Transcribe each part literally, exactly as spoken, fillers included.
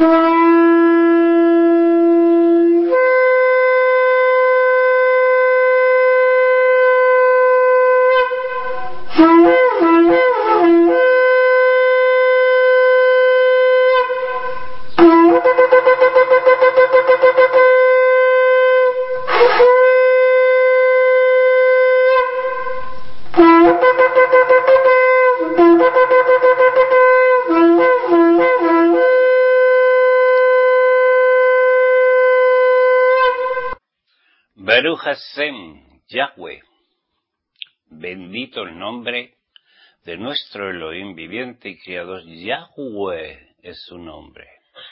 Baruch Hashem, Yahweh, bendito el nombre de nuestro Elohim viviente y creador. Yahweh es su nombre.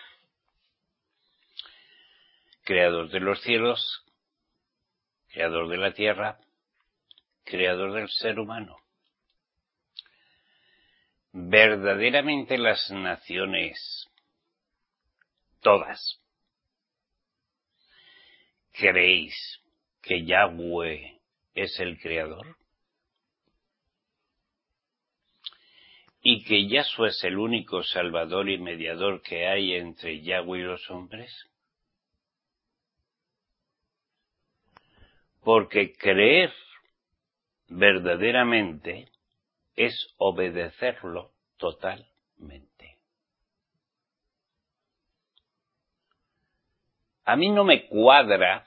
Creador de los cielos, creador de la tierra, creador del ser humano. Verdaderamente las naciones, todas, ¿creéis que Yahweh es el creador? ¿Y que Yahshua es el único salvador y mediador que hay entre Yahweh y los hombres? Porque creer verdaderamente es obedecerlo totalmente. A mí no me cuadra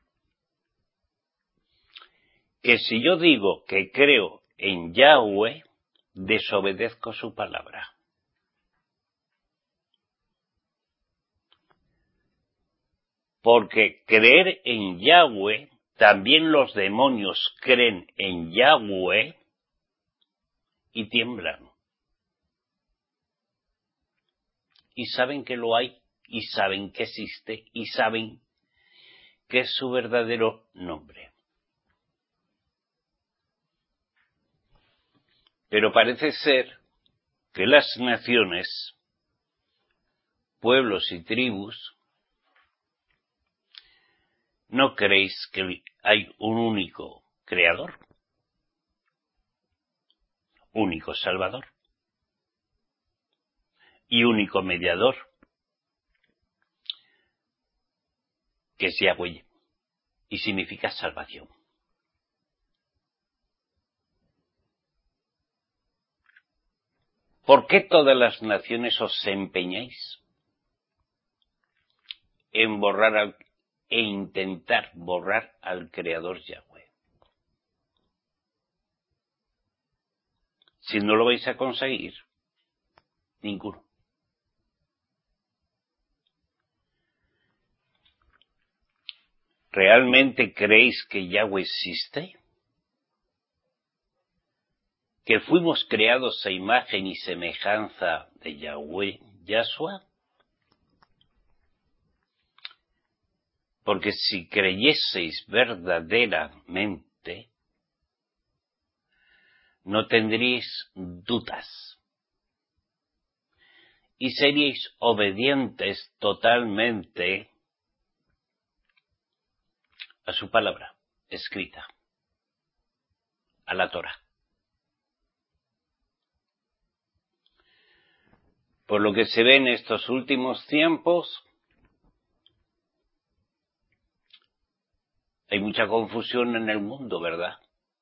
que si yo digo que creo en Yahweh, desobedezco su palabra. Porque creer en Yahweh, también los demonios creen en Yahweh y tiemblan. Y saben que lo hay, y saben que existe, y saben que es su verdadero nombre. Pero parece ser que las naciones, pueblos y tribus, no creéis que hay un único creador, único salvador y único mediador, que es Yahweh, y significa salvación. ¿Por qué todas las naciones os empeñáis en borrar al, e intentar borrar al Creador Yahweh? Si no lo vais a conseguir, ninguno. ¿Realmente creéis que Yahweh existe? ¿Que fuimos creados a imagen y semejanza de Yahweh, Yahshua? Porque si creyeseis verdaderamente, no tendríais dudas y seríais obedientes totalmente a su palabra escrita, a la Torá. Por lo que se ve en estos últimos tiempos, hay mucha confusión en el mundo, ¿verdad?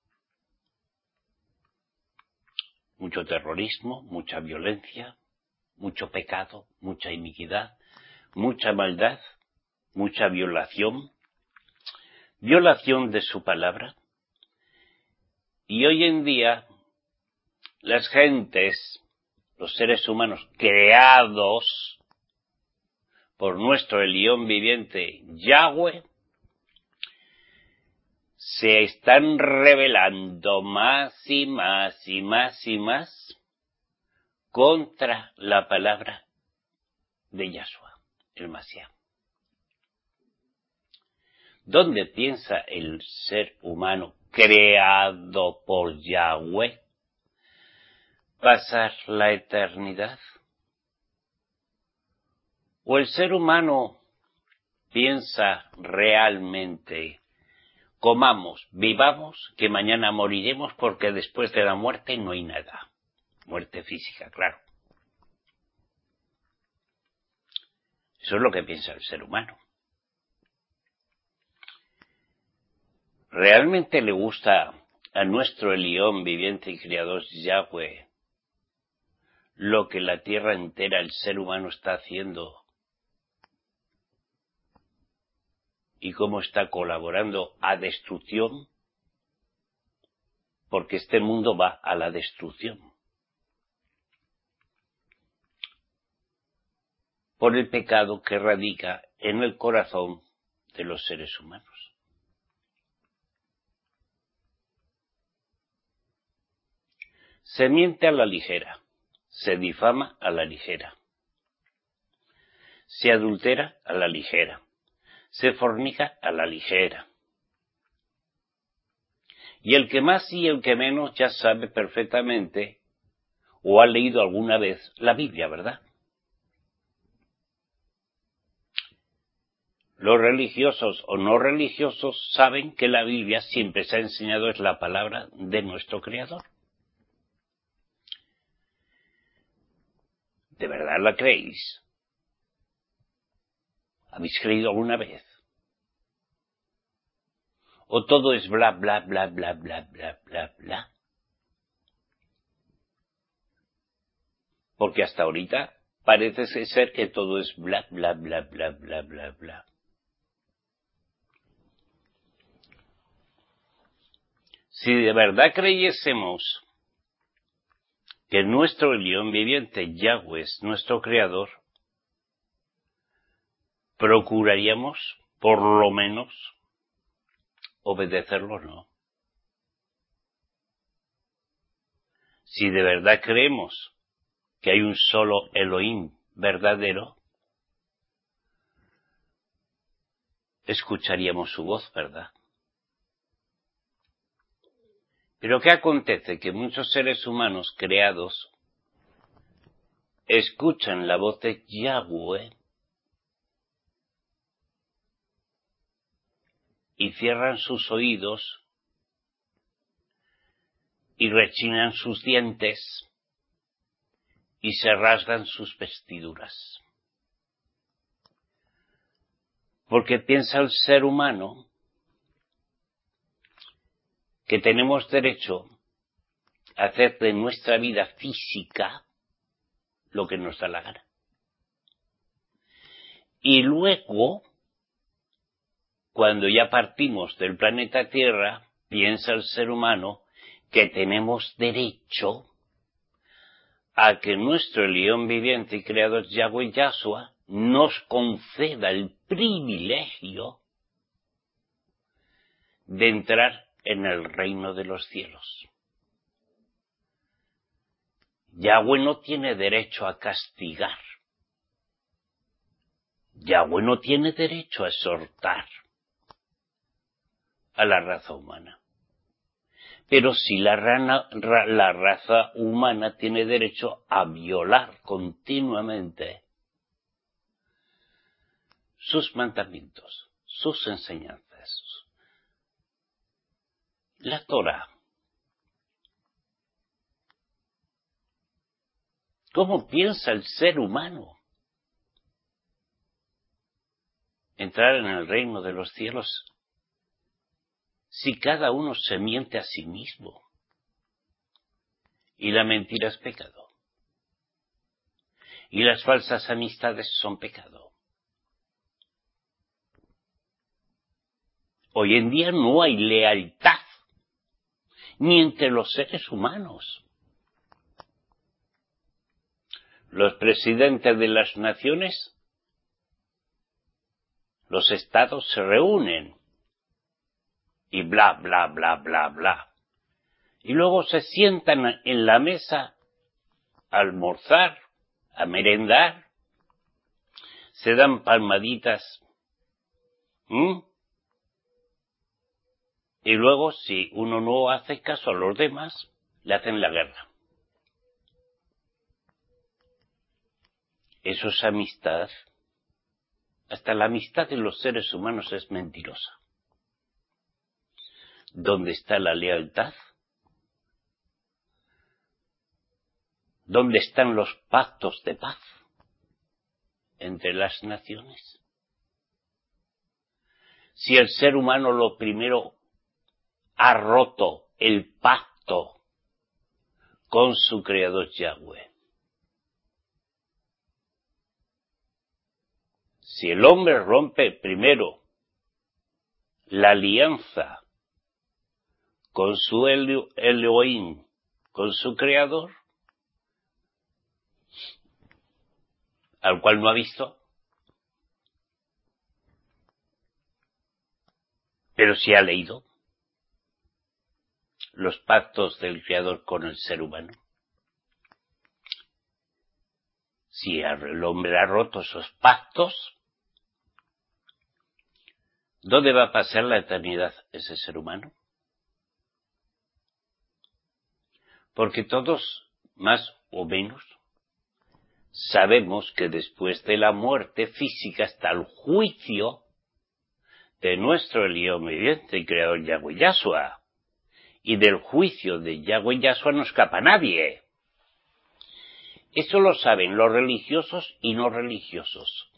Mucho terrorismo, mucha violencia, mucho pecado, mucha iniquidad, mucha maldad, mucha violación, violación de su palabra. Y hoy en día, las gentes, los seres humanos creados por nuestro Elión viviente Yahweh, se están rebelando más y más y más y más contra la palabra de Yahshua, el Mashiach. ¿Dónde piensa el ser humano creado por Yahweh pasar la eternidad? ¿O el ser humano piensa realmente comamos, vivamos, que mañana moriremos porque después de la muerte no hay nada? Muerte física, claro. Eso es lo que piensa el ser humano. ¿Realmente le gusta a nuestro Elión viviente y creador Yahweh lo que la tierra entera, el ser humano, está haciendo y cómo está colaborando a destrucción? Porque este mundo va a la destrucción por el pecado que radica en el corazón de los seres humanos. Se miente a la ligera, se difama a la ligera, se adultera a la ligera, se fornica a la ligera. Y el que más y el que menos ya sabe perfectamente o ha leído alguna vez la Biblia, ¿verdad? Los religiosos o no religiosos saben que la Biblia siempre se ha enseñado es la palabra de nuestro Creador. ¿De verdad la creéis? ¿Habéis creído alguna vez? ¿O todo es bla, bla, bla, bla, bla, bla, bla, bla? Porque hasta ahorita parece ser que todo es bla, bla, bla, bla, bla, bla, bla. Si de verdad creyésemos que nuestro Elión viviente, Yahweh, es nuestro Creador, procuraríamos, por lo menos, obedecerlo, ¿no? Si de verdad creemos que hay un solo Elohim verdadero, escucharíamos su voz, ¿verdad? Pero ¿qué acontece? Que muchos seres humanos creados escuchan la voz de Yahweh y cierran sus oídos y rechinan sus dientes y se rasgan sus vestiduras. Porque piensa el ser humano que tenemos derecho a hacer de nuestra vida física lo que nos da la gana. Y luego, cuando ya partimos del planeta Tierra, piensa el ser humano que tenemos derecho a que nuestro Elión viviente y creador Yahweh Yahshua nos conceda el privilegio de entrar en el reino de los cielos. Yahweh no tiene derecho a castigar. Yahweh no tiene derecho a exhortar a la raza humana. Pero sí la, rana, ra, la raza humana tiene derecho a violar continuamente sus mandamientos, sus enseñanzas. La Torah. ¿Cómo piensa el ser humano entrar en el reino de los cielos si cada uno se miente a sí mismo? Y la mentira es pecado. Y las falsas amistades son pecado. Hoy en día no hay lealtad ni entre los seres humanos. Los presidentes de las naciones, los estados se reúnen y bla, bla, bla, bla, bla. Y luego se sientan en la mesa a almorzar, a merendar, se dan palmaditas. ¿Mm? Y luego, si uno no hace caso a los demás, le hacen la guerra. Eso es amistad. Hasta la amistad de los seres humanos es mentirosa. ¿Dónde está la lealtad? ¿Dónde están los pactos de paz? entre las naciones? Si el ser humano lo primero ha roto el pacto con su creador Yahweh. Si el hombre rompe primero la alianza con su Elohim, con su creador, al cual no ha visto, pero sí ha leído los pactos del creador con el ser humano. Si el hombre ha roto esos pactos, ¿dónde va a pasar la eternidad ese ser humano? Porque todos, más o menos, sabemos que después de la muerte física está el juicio de nuestro Elohim viviente y creador Yahweh Yahshua. Y del juicio de Yahweh Yahshua no escapa nadie. Eso lo saben los religiosos y no religiosos.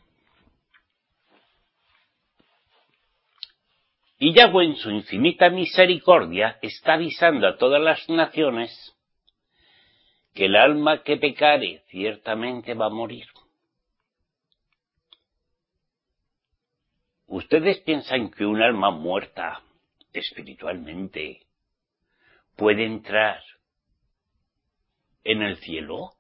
Y Yahweh en su infinita misericordia está avisando a todas las naciones que el alma que pecare ciertamente va a morir. ¿Ustedes piensan que un alma muerta espiritualmente puede entrar en el cielo?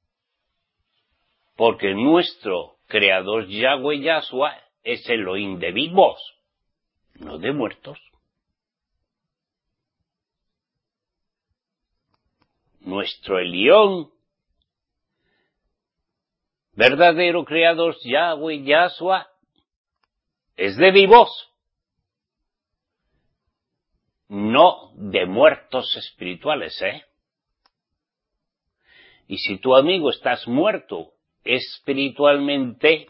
Porque nuestro creador Yahweh Yahshua es Elohim de vivos, no de muertos. Nuestro Elión, verdadero creador Yahweh Yahshua, es de vivos, no de muertos espirituales, ¿eh? Y si tu amigo estás muerto espiritualmente,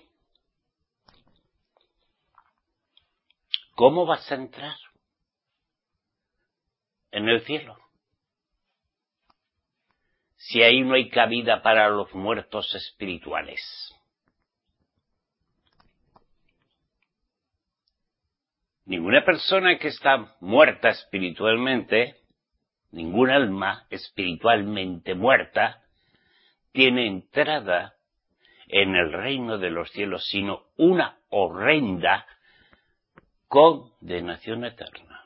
¿cómo vas a entrar en el cielo? Si ahí no hay cabida para los muertos espirituales. Ninguna persona que está muerta espiritualmente, ningún alma espiritualmente muerta, tiene entrada en el reino de los cielos, sino una horrenda condenación eterna.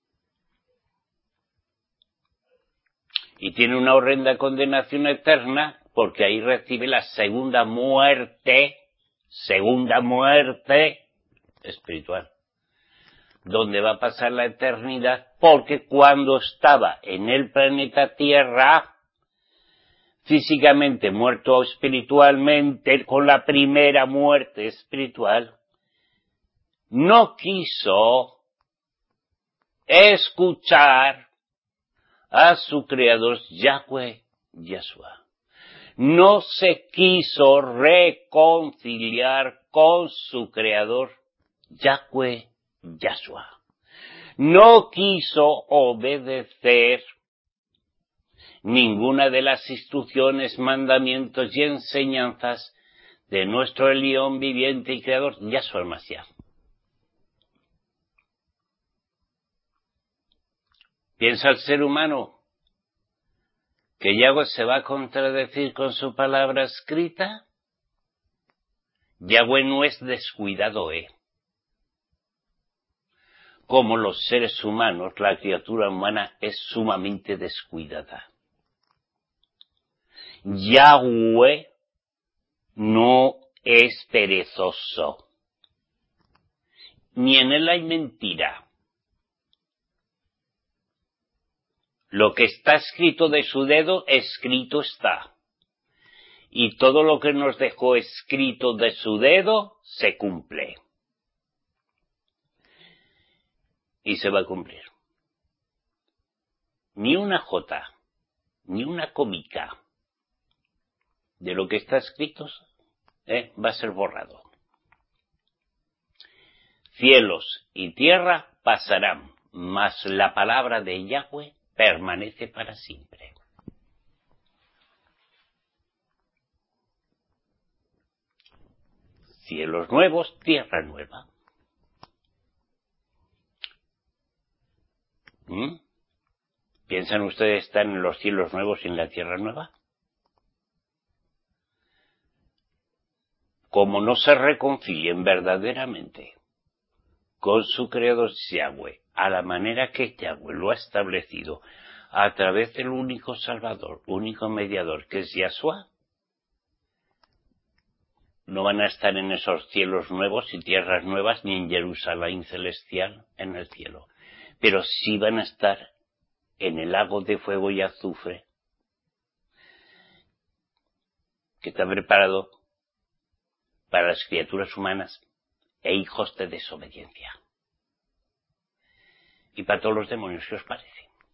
Y tiene una horrenda condenación eterna porque ahí recibe la segunda muerte, segunda muerte espiritual, donde va a pasar la eternidad, porque cuando estaba en el planeta Tierra, físicamente muerto o espiritualmente, con la primera muerte espiritual, no quiso escuchar a su creador Yahweh Yahshua. No se quiso reconciliar con su creador Yahweh Yahshua. No quiso obedecer ninguna de las instrucciones, mandamientos y enseñanzas de nuestro Elión viviente y creador Yahshua el Mashiach. ¿Piensa el ser humano que Yahweh se va a contradecir con su palabra escrita? Yahweh no es descuidado, ¿eh? Como los seres humanos, la criatura humana es sumamente descuidada. Yahweh no es perezoso, ni en él hay mentira. Lo que está escrito de su dedo, escrito está. Y todo lo que nos dejó escrito de su dedo, se cumple. Y se va a cumplir. Ni una jota, ni una comica de lo que está escrito eh, va a ser borrado. Cielos y tierra pasarán, mas la palabra de Yahweh permanece para siempre. cielos nuevos, tierra nueva. ¿Mm? ¿Piensan ustedes estar en los cielos nuevos y en la tierra nueva? Como no se reconcilien verdaderamente con su Creador Yahweh, a la manera que Yahweh lo ha establecido, a través del único Salvador, único mediador, que es Yahshua, no van a estar en esos cielos nuevos y tierras nuevas, ni en Jerusalén celestial, en el cielo, pero sí van a estar en el lago de fuego y azufre, que está preparado para las criaturas humanas e hijos de desobediencia. Y para todos los demonios, ¿qué os parece?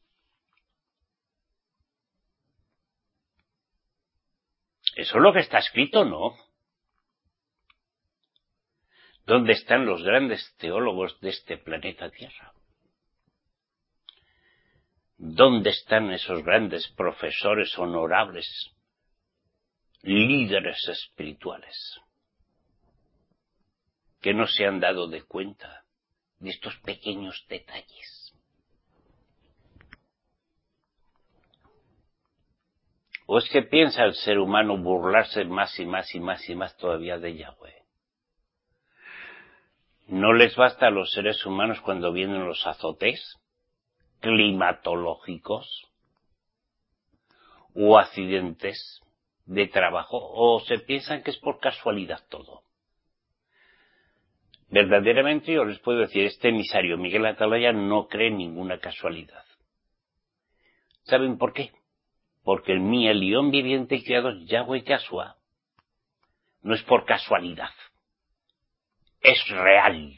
Eso es lo que está escrito, ¿no? ¿Dónde están los grandes teólogos de este planeta Tierra? ¿Dónde están esos grandes profesores honorables, líderes espirituales, que no se han dado de cuenta de estos pequeños detalles? ¿O es que piensa el ser humano burlarse más y más y más y más todavía de Yahweh? ¿No les basta a los seres humanos cuando vienen los azotes climatológicos o accidentes de trabajo? ¿O se piensan que es por casualidad todo? Verdaderamente yo les puedo decir, este emisario Miguel Atalaya no cree en ninguna casualidad. ¿Saben por qué? Porque el mí, el león viviente y creador Yahweh Yahshua, no es por casualidad, es real.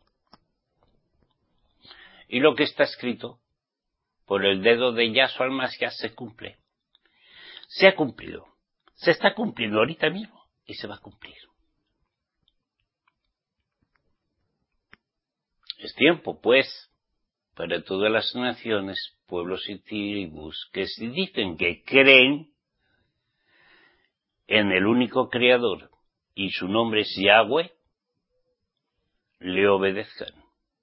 Y lo que está escrito por el dedo de Yahshua al Mashiach se cumple. Se ha cumplido. Se está cumpliendo ahorita mismo y se va a cumplir. Es tiempo, pues, para todas las naciones, pueblos y tribus que si dicen que creen en el único creador y su nombre es Yahweh, le obedezcan.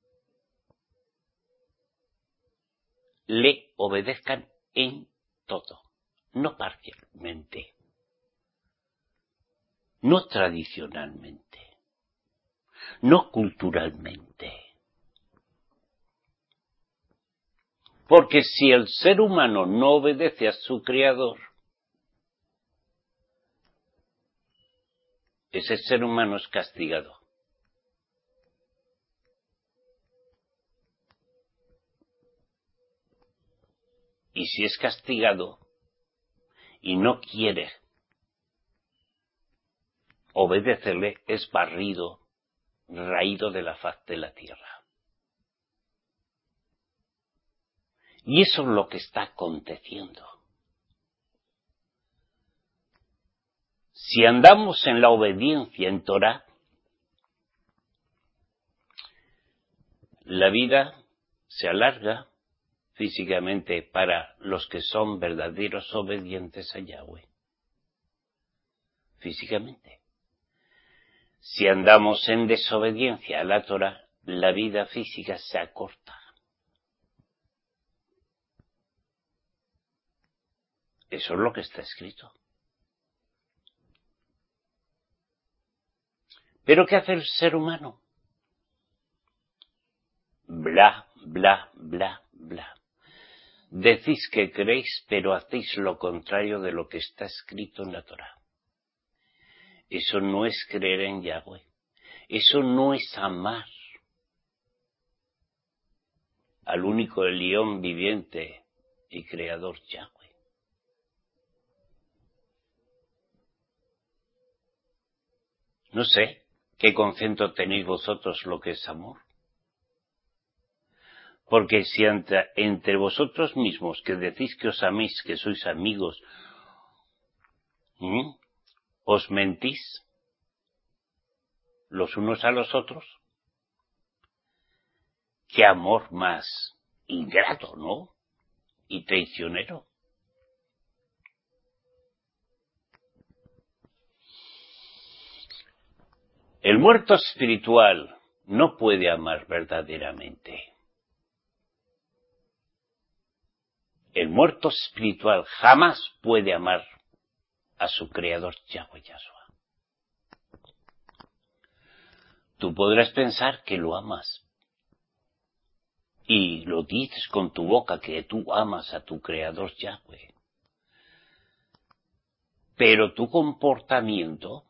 Le obedezcan en todo, no parcialmente, no tradicionalmente, no culturalmente. Porque si el ser humano no obedece a su creador, ese ser humano es castigado. Y si es castigado y no quiere obedecerle, es barrido, raído de la faz de la tierra. Y eso es lo que está aconteciendo. Si andamos en la obediencia en Torah, la vida se alarga físicamente para los que son verdaderos obedientes a Yahweh. Físicamente. Si andamos en desobediencia a la Torah, la vida física se acorta. Eso es lo que está escrito. ¿Pero qué hace el ser humano? Bla, bla, bla, bla. Decís que creéis, pero hacéis lo contrario de lo que está escrito en la Torah. Eso no es creer en Yahweh. Eso no es amar al único león viviente y creador Yahweh. No sé qué concepto tenéis vosotros lo que es amor. Porque si entre, entre vosotros mismos, que decís que os améis, que sois amigos, ¿m? os mentís los unos a los otros, qué amor más ingrato, ¿no? Y traicionero. El muerto espiritual no puede amar verdaderamente. El muerto espiritual jamás puede amar a su creador Yahweh Yahshua. Tú podrás pensar que lo amas y lo dices con tu boca que tú amas a tu creador Yahweh. Pero tu comportamiento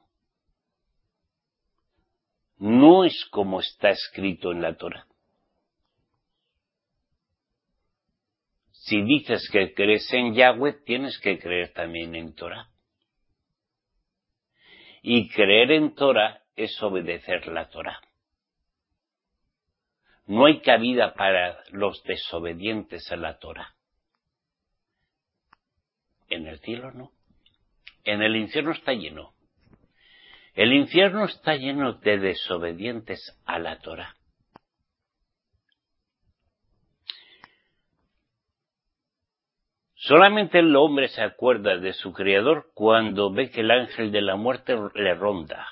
no es como está escrito en la Torá. Si dices que crees en Yahweh, tienes que creer también en Torá. Y creer en Torá es obedecer la Torá. No hay cabida para los desobedientes a la Torá. En el cielo no. En el infierno está lleno. El infierno está lleno de desobedientes a la Torá. Solamente el hombre se acuerda de su Creador cuando ve que el ángel de la muerte le ronda.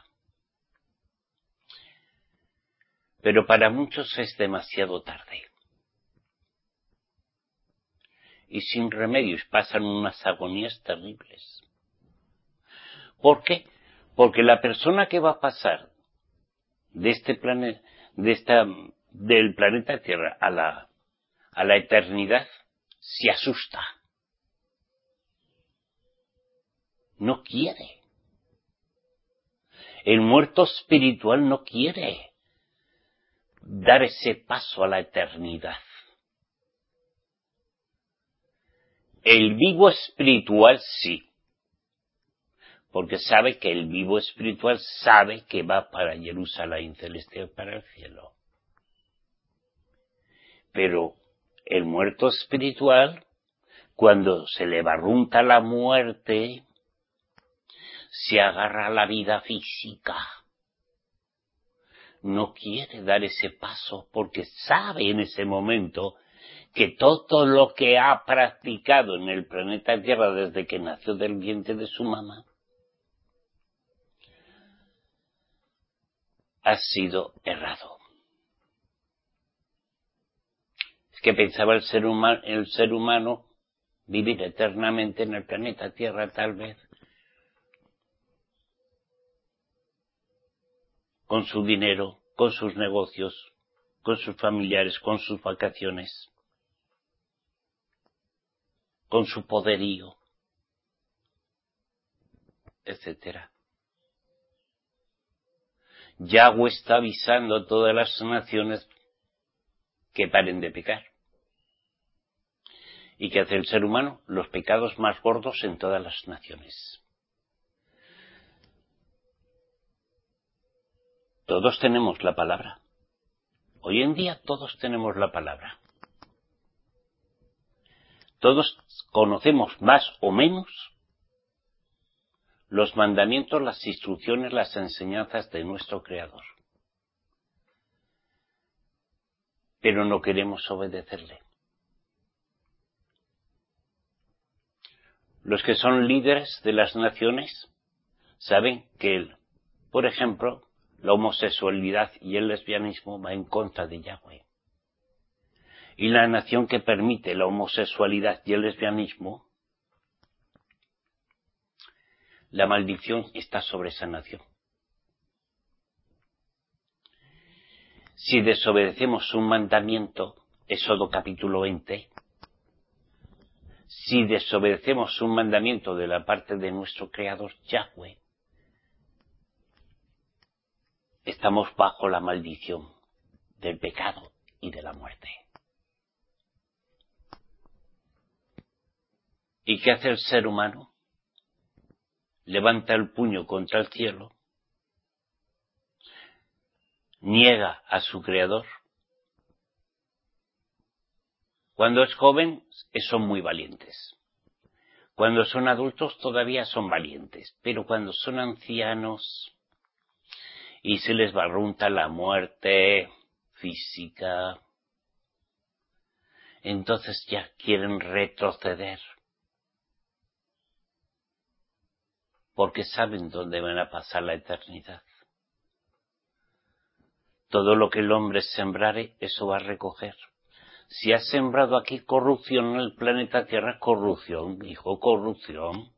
Pero para muchos es demasiado tarde. Y sin remedios pasan unas agonías terribles. ¿Por qué? Porque la persona que va a pasar de este planeta, de esta, del planeta Tierra a la, a la eternidad, se asusta. No quiere. El muerto espiritual no quiere dar ese paso a la eternidad. El vivo espiritual sí. Porque sabe que el vivo espiritual sabe que va para Jerusalén celestial, para el cielo. Pero el muerto espiritual, cuando se le barrunta la muerte, se agarra a la vida física. No quiere dar ese paso porque sabe en ese momento que todo lo que ha practicado en el planeta Tierra desde que nació del vientre de su mamá ha sido errado. Es que pensaba el ser humano, el ser humano vivir eternamente en el planeta Tierra, tal vez, con su dinero, con sus negocios, con sus familiares, con sus vacaciones, con su poderío, etcétera. Yahweh está avisando a todas las naciones que paren de pecar. ¿Y qué hace el ser humano? Los pecados más gordos en todas las naciones. Todos tenemos la palabra. Hoy en día todos tenemos la palabra. Todos conocemos más o menos los mandamientos, las instrucciones, las enseñanzas de nuestro Creador. Pero no queremos obedecerle. Los que son líderes de las naciones saben que, por ejemplo, la homosexualidad y el lesbianismo va en contra de Yahweh. Y la nación que permite la homosexualidad y el lesbianismo, la maldición está sobre esa nación. Si desobedecemos un mandamiento, Éxodo capítulo veinte, si desobedecemos un mandamiento de la parte de nuestro Creador Yahweh, estamos bajo la maldición del pecado y de la muerte. ¿Y qué hace el ser humano? Levanta el puño contra el cielo, niega a su Creador. Cuando es joven, son muy valientes. Cuando son adultos, todavía son valientes. Pero cuando son ancianos y se les barrunta la muerte física, entonces ya quieren retroceder. Porque saben dónde van a pasar la eternidad. Todo lo que el hombre sembrare, eso va a recoger. Si has sembrado aquí corrupción en el planeta Tierra, corrupción, hijo, corrupción.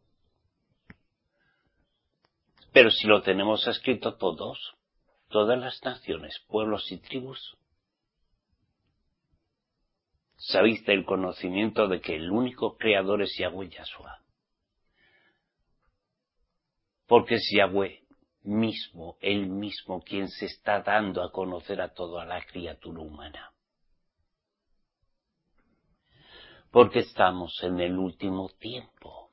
Pero si lo tenemos escrito todos, todas las naciones, pueblos y tribus, sabéis del conocimiento de que el único creador es Yahweh Yahshua. Porque es Yahweh mismo, él mismo, quien se está dando a conocer a toda la criatura humana. Porque estamos en el último tiempo.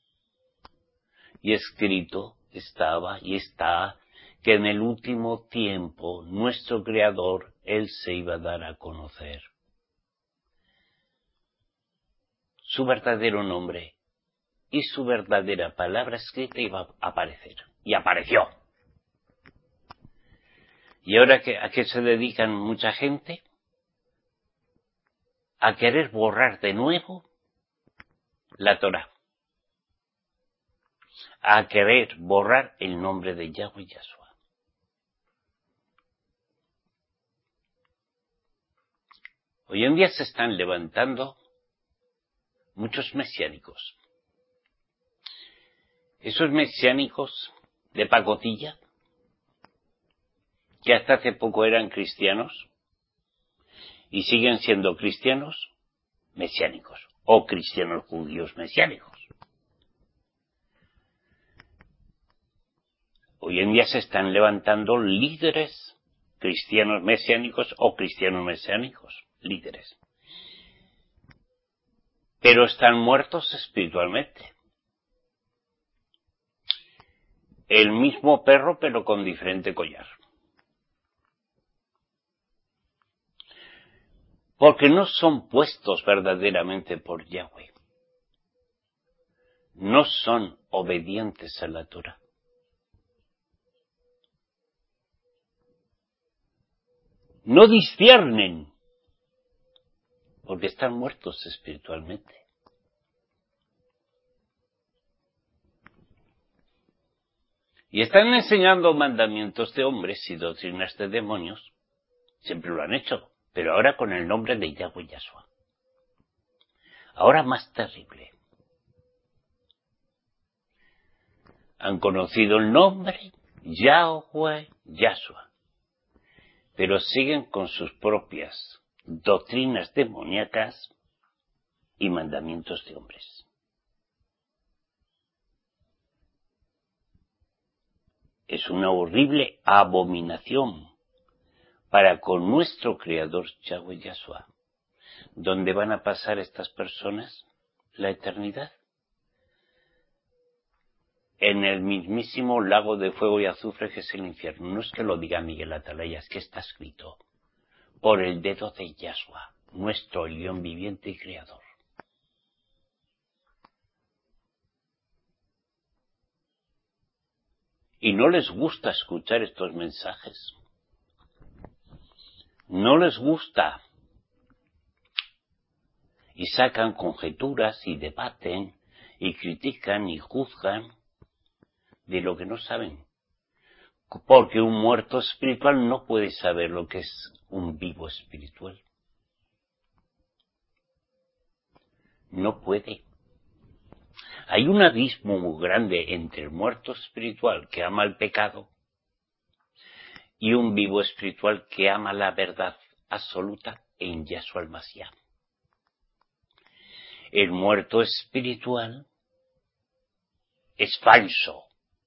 Y escrito estaba y está que en el último tiempo nuestro Creador, él se iba a dar a conocer. Su verdadero nombre y su verdadera palabra escrita iba a aparecer. Y apareció. ¿Y ahora qué, a qué se dedican mucha gente? A querer borrar de nuevo la Torá. A querer borrar el nombre de Yahweh Yahshua. Hoy en día se están levantando muchos mesiánicos. Esos mesiánicos de pacotilla, que hasta hace poco eran cristianos, y siguen siendo cristianos mesiánicos, o cristianos judíos mesiánicos. Hoy en día se están levantando líderes cristianos mesiánicos o cristianos mesiánicos, líderes. Pero están muertos espiritualmente. El mismo perro, pero con diferente collar. Porque no son puestos verdaderamente por Yahweh. No son obedientes a la Torah. No disciernen, porque están muertos espiritualmente. Y están enseñando mandamientos de hombres y doctrinas de demonios. Siempre lo han hecho, pero ahora con el nombre de Yahweh Yahshua. Ahora más terrible. Han conocido el nombre Yahweh Yahshua, pero siguen con sus propias doctrinas demoníacas y mandamientos de hombres. Es una horrible abominación para con nuestro Creador Yahweh Yahshua. ¿Dónde van a pasar estas personas la eternidad? En el mismísimo lago de fuego y azufre que es el infierno. No es que lo diga Miguel Atalaya, es que está escrito por el dedo de Yahshua, nuestro león viviente y creador. Y no les gusta escuchar estos mensajes. No les gusta. Y sacan conjeturas y debaten y critican y juzgan de lo que no saben. Porque un muerto espiritual no puede saber lo que es un vivo espiritual. No puede. Hay un abismo muy grande entre el muerto espiritual que ama el pecado y un vivo espiritual que ama la verdad absoluta en Yahshua el Mashiach. El muerto espiritual es falso.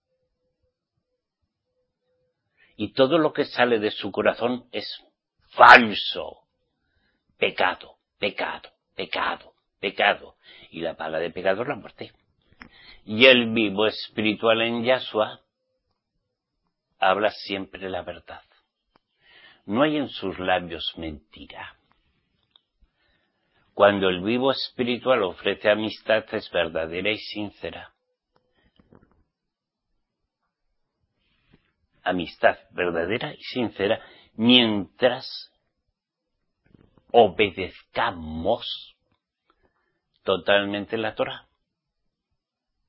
Y todo lo que sale de su corazón es falso. Pecado, pecado, pecado, pecado. Y la paga de pecado es la muerte. Y el vivo espiritual en Yahshua habla siempre la verdad. No hay en sus labios mentira. Cuando el vivo espiritual ofrece amistad es verdadera y sincera. Amistad verdadera y sincera mientras obedezcamos totalmente la Torah.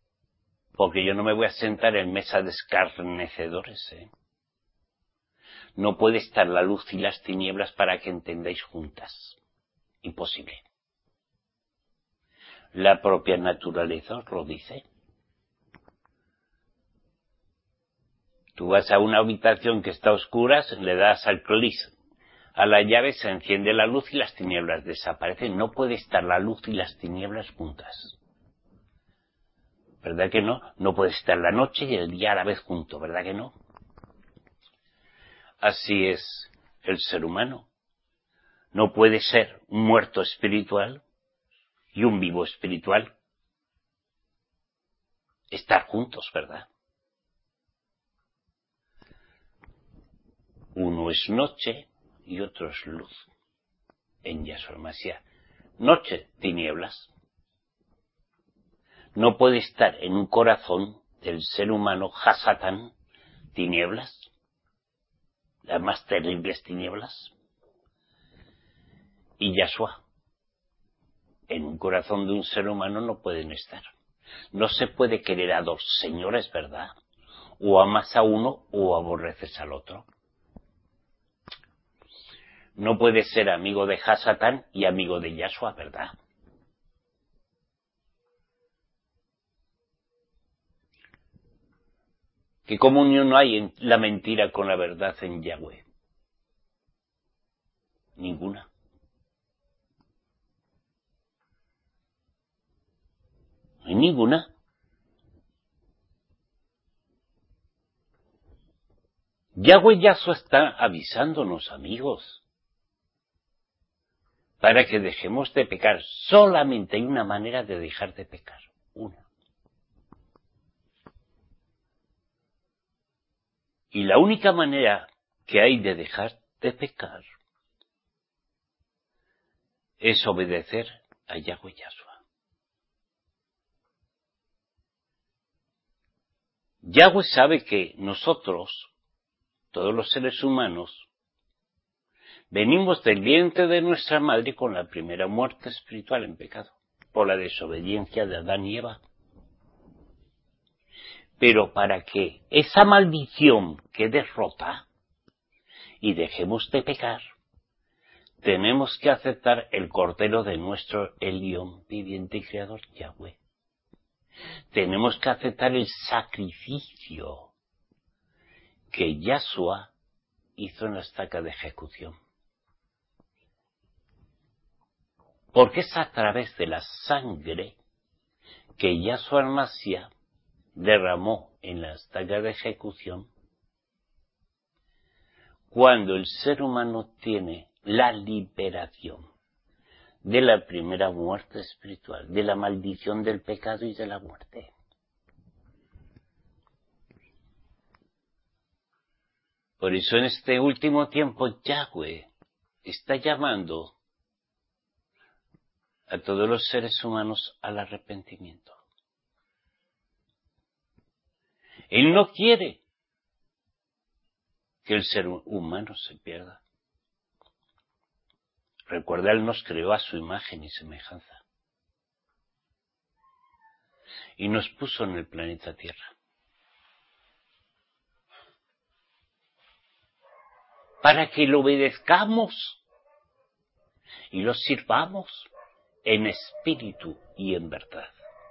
Porque yo no me voy a sentar en mesa de escarnecedores, ¿eh? No puede estar la luz y las tinieblas para que entendáis juntas. Imposible. La propia naturaleza os lo dice. Tú vas a una habitación que está a oscuras, le das al clic a la llave, se enciende la luz y las tinieblas desaparecen. No puede estar la luz y las tinieblas juntas. ¿Verdad que no? No puede estar la noche y el día a la vez juntos, ¿verdad que no? Así es el ser humano. No puede ser un muerto espiritual y un vivo espiritual. Estar juntos, ¿verdad? Uno es noche y otro es luz. En Yahshua Mashiach. Noche, tinieblas. No puede estar en un corazón del ser humano Hasatán, tinieblas, las más terribles tinieblas, y Yahshua. En un corazón de un ser humano no pueden estar. No se puede querer a dos señores, ¿verdad? O amas a uno o aborreces al otro. No puedes ser amigo de Hasatán y amigo de Yahshua, ¿verdad? ¿Qué comunión no hay en la mentira con la verdad en Yahweh? Ninguna. No hay ninguna. Yahweh Yahshua está avisándonos, amigos, para que dejemos de pecar. Solamente hay una manera de dejar de pecar. Una. Y la única manera que hay de dejar de pecar es obedecer a Yahweh Yahshua. Yahweh sabe que nosotros, todos los seres humanos, venimos del vientre de nuestra madre con la primera muerte espiritual en pecado, por la desobediencia de Adán y Eva. Pero para que esa maldición quede rota y dejemos de pecar, tenemos que aceptar el Cordero de nuestro Elión, viviente y creador Yahweh. Tenemos que aceptar el sacrificio que Yahshua hizo en la estaca de ejecución. Porque es a través de la sangre que Yahshua Mashiach derramó en la estaca de ejecución cuando el ser humano tiene la liberación de la primera muerte espiritual, de la maldición del pecado y de la muerte. Por eso en este último tiempo Yahweh está llamando a todos los seres humanos al arrepentimiento. Él no quiere que el ser humano se pierda. Recuerda, Él nos creó a su imagen y semejanza. Y nos puso en el planeta Tierra. Para que lo obedezcamos y lo sirvamos en espíritu y en verdad.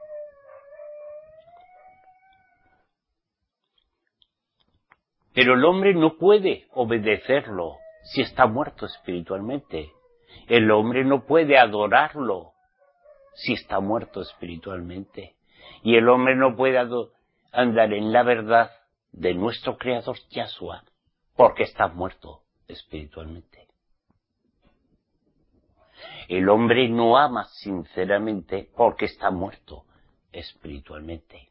Pero el hombre no puede obedecerlo si está muerto espiritualmente. El hombre no puede adorarlo si está muerto espiritualmente. Y el hombre no puede andar en la verdad de nuestro Creador Yahshua porque está muerto espiritualmente. El hombre no ama sinceramente porque está muerto espiritualmente.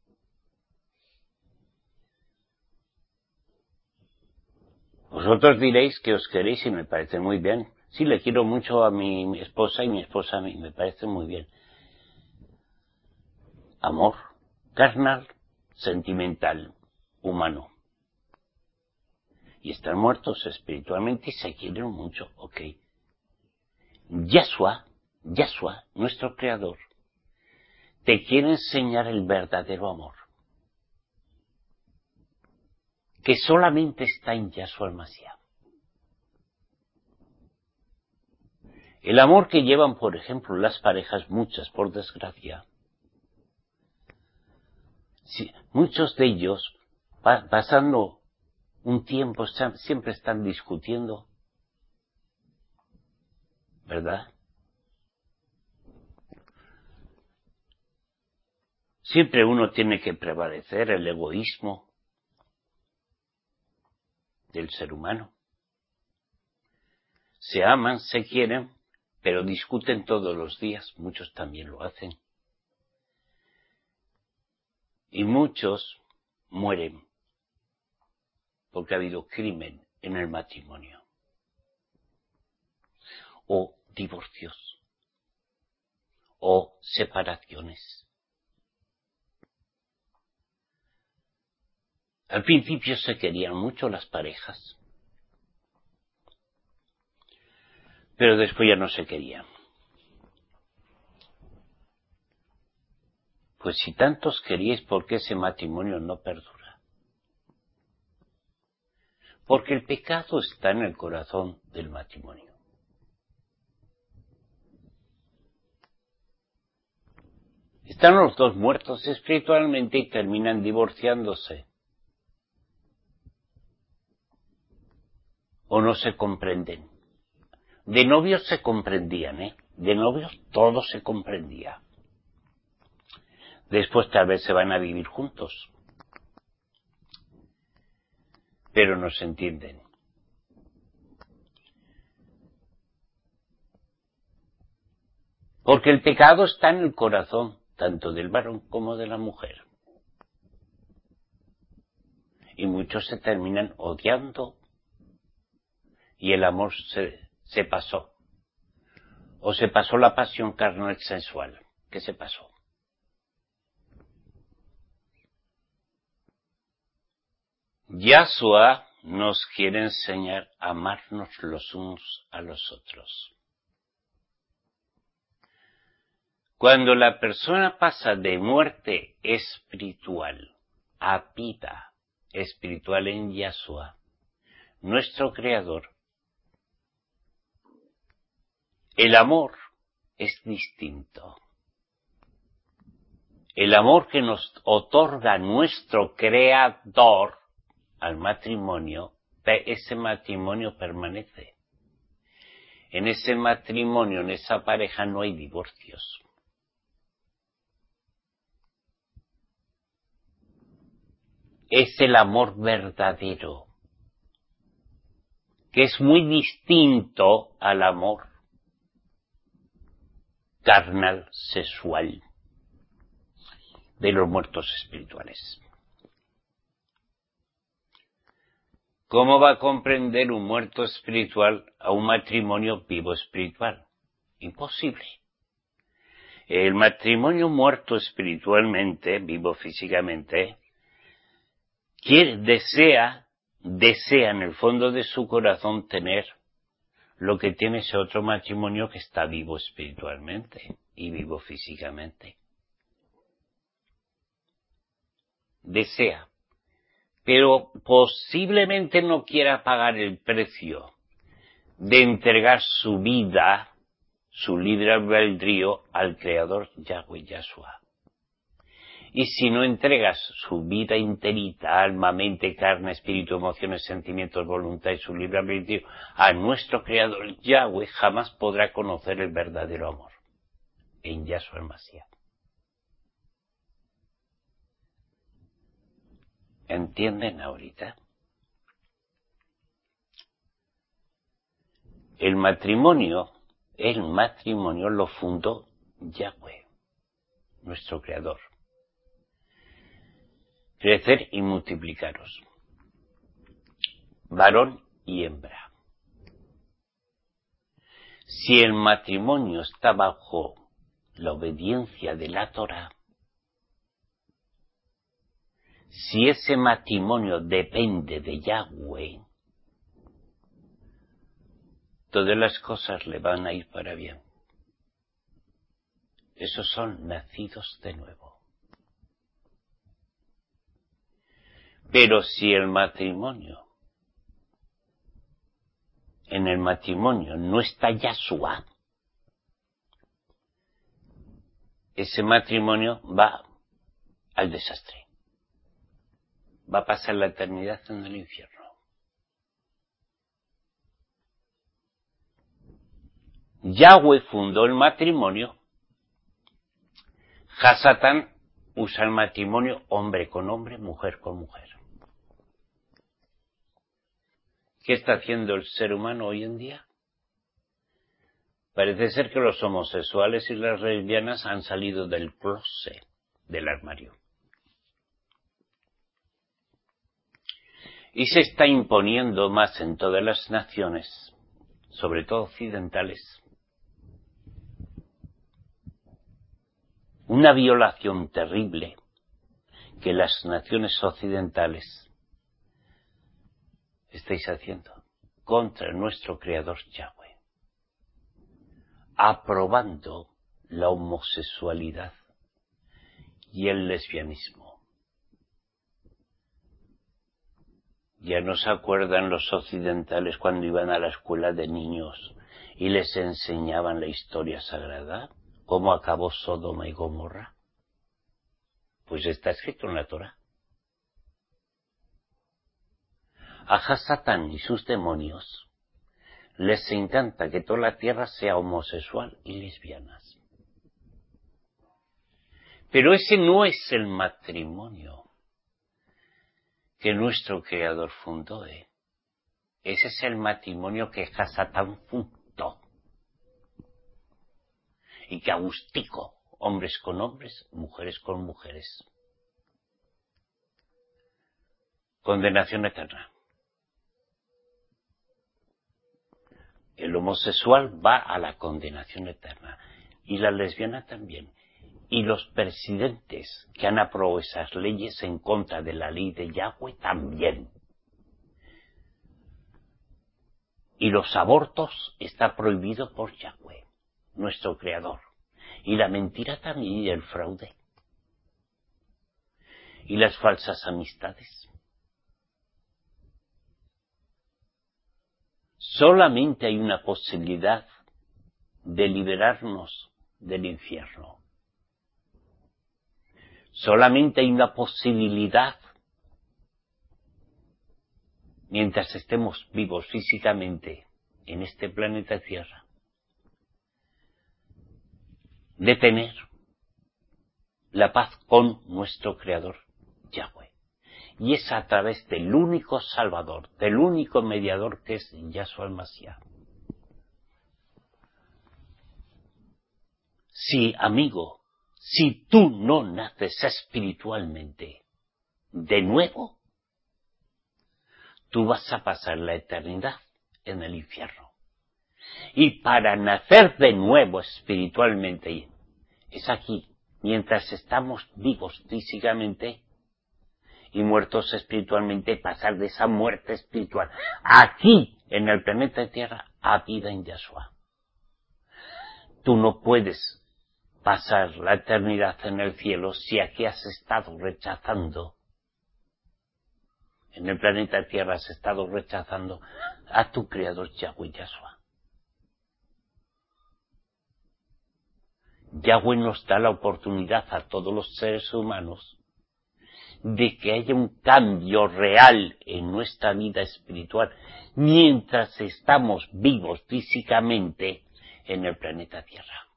Vosotros diréis que os queréis y me parece muy bien. Sí, le quiero mucho a mi esposa y mi esposa a mí, me parece muy bien. Amor carnal, sentimental, humano. Y están muertos espiritualmente y se quieren mucho, ok. Yahshua, Yahshua, nuestro Creador, te quiere enseñar el verdadero amor. que solamente está en Yahshua Mashiach. El amor que llevan, por ejemplo, las parejas, muchas, por desgracia, sí, muchos de ellos, pa- pasando un tiempo, siempre están discutiendo, ¿verdad? Siempre uno tiene que prevalecer el egoísmo del ser humano. Se aman, se quieren, pero discuten todos los días, muchos también lo hacen. Y muchos mueren porque ha habido crimen en el matrimonio. O divorcios. O separaciones. Al principio se querían mucho las parejas, pero después ya no se querían. Pues si tantos queríais, ¿por qué ese matrimonio no perdura? Porque el pecado está en el corazón del matrimonio. Están los dos muertos espiritualmente y terminan divorciándose. O no se comprenden. De novios se comprendían, ¿eh? De novios todo se comprendía. Después tal vez se van a vivir juntos. Pero no se entienden. Porque el pecado está en el corazón, tanto del varón como de la mujer. Y muchos se terminan odiando y el amor se, se pasó. O se pasó la pasión carnal sensual. ¿Qué se pasó? Yahshua nos quiere enseñar a amarnos los unos a los otros. Cuando la persona pasa de muerte espiritual a vida espiritual en Yahshua, nuestro Creador, el amor es distinto. El amor que nos otorga nuestro Creador al matrimonio, ese matrimonio permanece. En ese matrimonio, en esa pareja, no hay divorcios. Es el amor verdadero, que es muy distinto al amor carnal, sexual, de los muertos espirituales. ¿Cómo va a comprender un muerto espiritual a un matrimonio vivo espiritual? Imposible. El matrimonio muerto espiritualmente, vivo físicamente, quiere, desea, desea en el fondo de su corazón tener lo que tiene ese otro matrimonio que está vivo espiritualmente y vivo físicamente. Desea. Pero posiblemente no quiera pagar el precio de entregar su vida, su libre albedrío, al Creador Yahweh Yahshua. Y si no entregas su vida enterita, alma, mente, carne, espíritu, emociones, sentimientos, voluntad y su libre albedrío a nuestro Creador Yahweh, jamás podrá conocer el verdadero amor en Yahshua el Mashiach. ¿Entienden ahorita? El matrimonio, el matrimonio lo fundó Yahweh, nuestro Creador. Crecer y multiplicaros. Varón y hembra. Si el matrimonio está bajo la obediencia de la Torah, si ese matrimonio depende de Yahweh, todas las cosas le van a ir para bien. Esos son nacidos de nuevo. Pero si el matrimonio, en el matrimonio no está Yahshua, ese matrimonio va al desastre. Va a pasar la eternidad en el infierno. Yahweh fundó el matrimonio. Hasatán usa el matrimonio hombre con hombre, mujer con mujer. ¿Qué está haciendo el ser humano hoy en día? Parece ser que los homosexuales y las lesbianas han salido del closet, del armario. Y se está imponiendo más en todas las naciones, sobre todo occidentales, una violación terrible que las naciones occidentales estáis haciendo contra nuestro Creador Yahweh, aprobando la homosexualidad y el lesbianismo. Ya no se acuerdan los occidentales cuando iban a la escuela de niños y les enseñaban la historia sagrada, cómo acabó Sodoma y Gomorra. Pues está escrito en la Torá. A Hasatán y sus demonios les encanta que toda la tierra sea homosexual y lesbianas. Pero ese no es el matrimonio que nuestro Creador fundó, ¿eh? Ese es el matrimonio que Hasatán fundó. Y que agustico, hombres con hombres, mujeres con mujeres. Condenación eterna. El homosexual va a la condenación eterna. Y la lesbiana también. Y los presidentes que han aprobado esas leyes en contra de la ley de Yahweh también. Y los abortos está prohibido por Yahweh, nuestro Creador. Y la mentira también y el fraude. Y las falsas amistades. Solamente hay una posibilidad de liberarnos del infierno. Solamente hay una posibilidad, mientras estemos vivos físicamente en este planeta Tierra, de tener la paz con nuestro Creador Yahweh. Y es a través del único Salvador, del único mediador que es Yahshua el Mashiach. Si, amigo, si tú no naces espiritualmente de nuevo, tú vas a pasar la eternidad en el infierno. Y para nacer de nuevo espiritualmente, es aquí, mientras estamos vivos físicamente y muertos espiritualmente, pasar de esa muerte espiritual aquí, en el planeta Tierra, a vida en Yahshua. Tú no puedes pasar la eternidad en el cielo si aquí has estado rechazando, en el planeta Tierra has estado rechazando a tu Creador Yahweh Yahshua. Yahweh nos da la oportunidad a todos los seres humanos de que haya un cambio real en nuestra vida espiritual mientras estamos vivos físicamente en el planeta Tierra.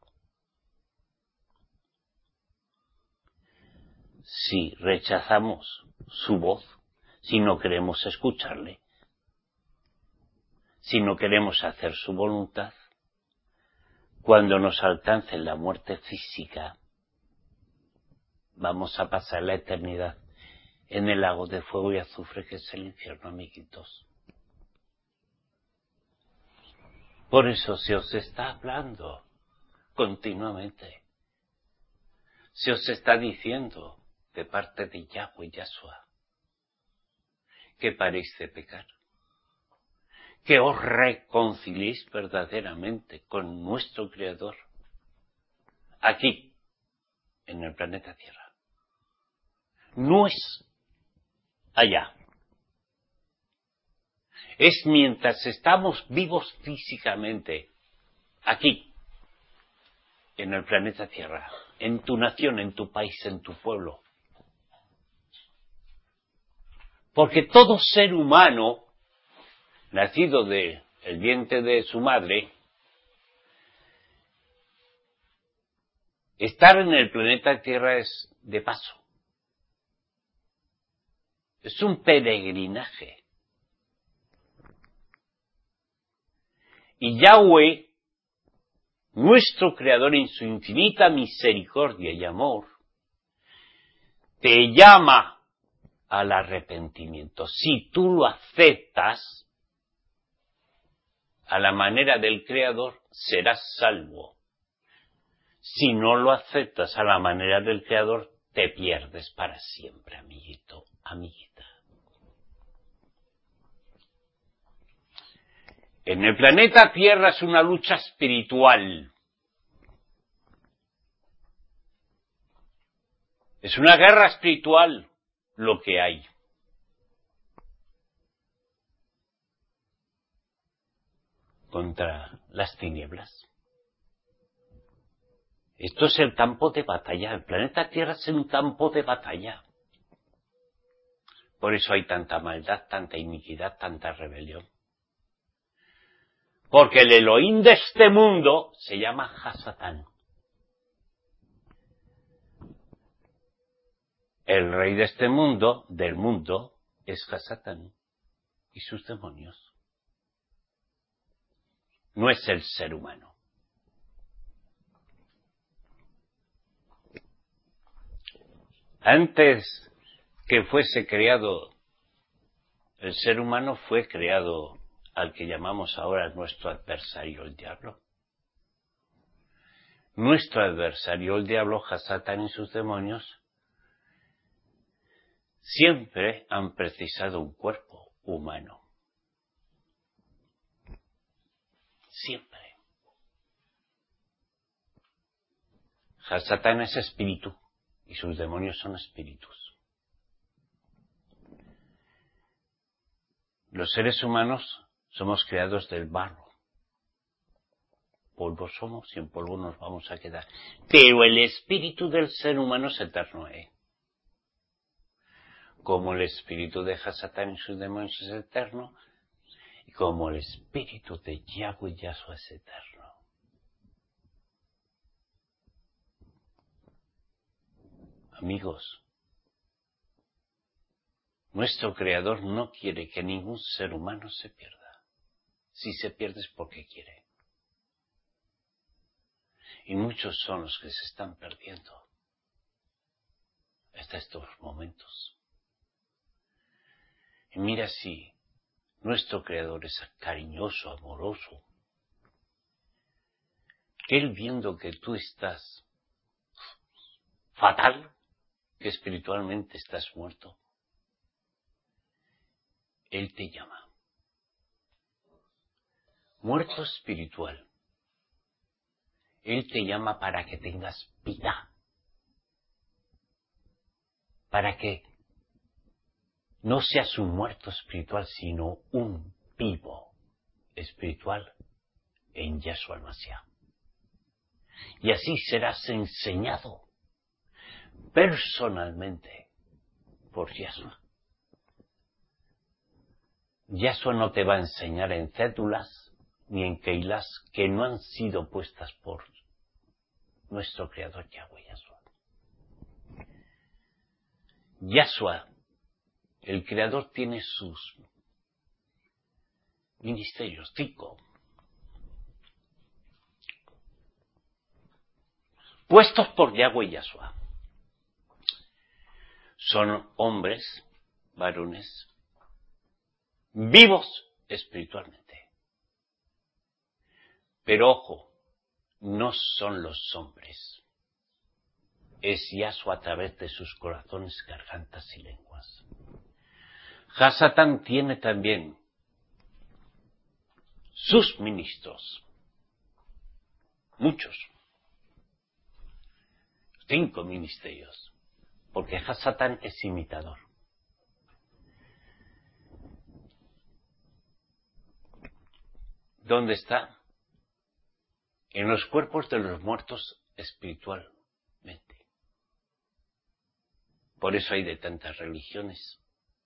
Si rechazamos su voz, si no queremos escucharle, si no queremos hacer su voluntad, cuando nos alcance la muerte física, vamos a pasar la eternidad en el lago de fuego y azufre que es el infierno, amiguitos. Por eso se os está hablando continuamente. Se os está diciendo de parte de Yahweh Yahshua que paréis de pecar, que os reconciliéis verdaderamente con nuestro Creador aquí, en el planeta Tierra. No es allá. Es mientras estamos vivos físicamente, aquí, en el planeta Tierra, en tu nación, en tu país, en tu pueblo. Porque todo ser humano, nacido del vientre de su madre, estar en el planeta Tierra es de paso. Es un peregrinaje. Y Yahweh, nuestro Creador en su infinita misericordia y amor, te llama al arrepentimiento. Si tú lo aceptas a la manera del Creador, serás salvo. Si no lo aceptas a la manera del Creador, te pierdes para siempre, amiguito, amiguita. En el planeta Tierra es una lucha espiritual. Es una guerra espiritual lo que hay. Contra las tinieblas. Esto es el campo de batalla. El planeta Tierra es un campo de batalla. Por eso hay tanta maldad, tanta iniquidad, tanta rebelión. Porque el Elohim de este mundo se llama Hasatán. El rey de este mundo, del mundo, es Hasatán y sus demonios. No es el ser humano. Antes que fuese creado el ser humano, fue creado al que llamamos ahora nuestro adversario, el diablo. Nuestro adversario, el diablo, Hasatán y sus demonios, siempre han precisado un cuerpo humano. Siempre. Hasatán es espíritu y sus demonios son espíritus. Los seres humanos somos creados del barro. Polvo somos y en polvo nos vamos a quedar. Pero el espíritu del ser humano es eterno, ¿eh? Como el espíritu de Hasatán y sus demonios es eterno, y como el espíritu de Yahweh Yahshua es eterno. Amigos, nuestro Creador no quiere que ningún ser humano se pierda. Si se pierde es porque quiere. Y muchos son los que se están perdiendo hasta estos momentos. Y mira si nuestro Creador es cariñoso, amoroso, que Él viendo que tú estás fatal, que espiritualmente estás muerto, Él te llama. Muerto espiritual. Él te llama para que tengas vida. Para que no seas un muerto espiritual, sino un vivo espiritual en Yahshua el Mashiach. Y así serás enseñado personalmente por Yahshua. Yahshua no te va a enseñar en cédulas ni en keilas que no han sido puestas por nuestro Creador Yahweh Yahshua. Yahshua, el Creador, tiene sus ministerios, cinco, puestos por Yahweh Yahshua. Son hombres, varones, vivos espiritualmente. Pero ojo, no son los hombres. Es Yahshua a través de sus corazones, gargantas y lenguas. Hasatán tiene también sus ministros. Muchos. Cinco ministerios. Porque Hasatán es imitador. ¿Dónde está? En los cuerpos de los muertos espiritualmente. Por eso hay de tantas religiones,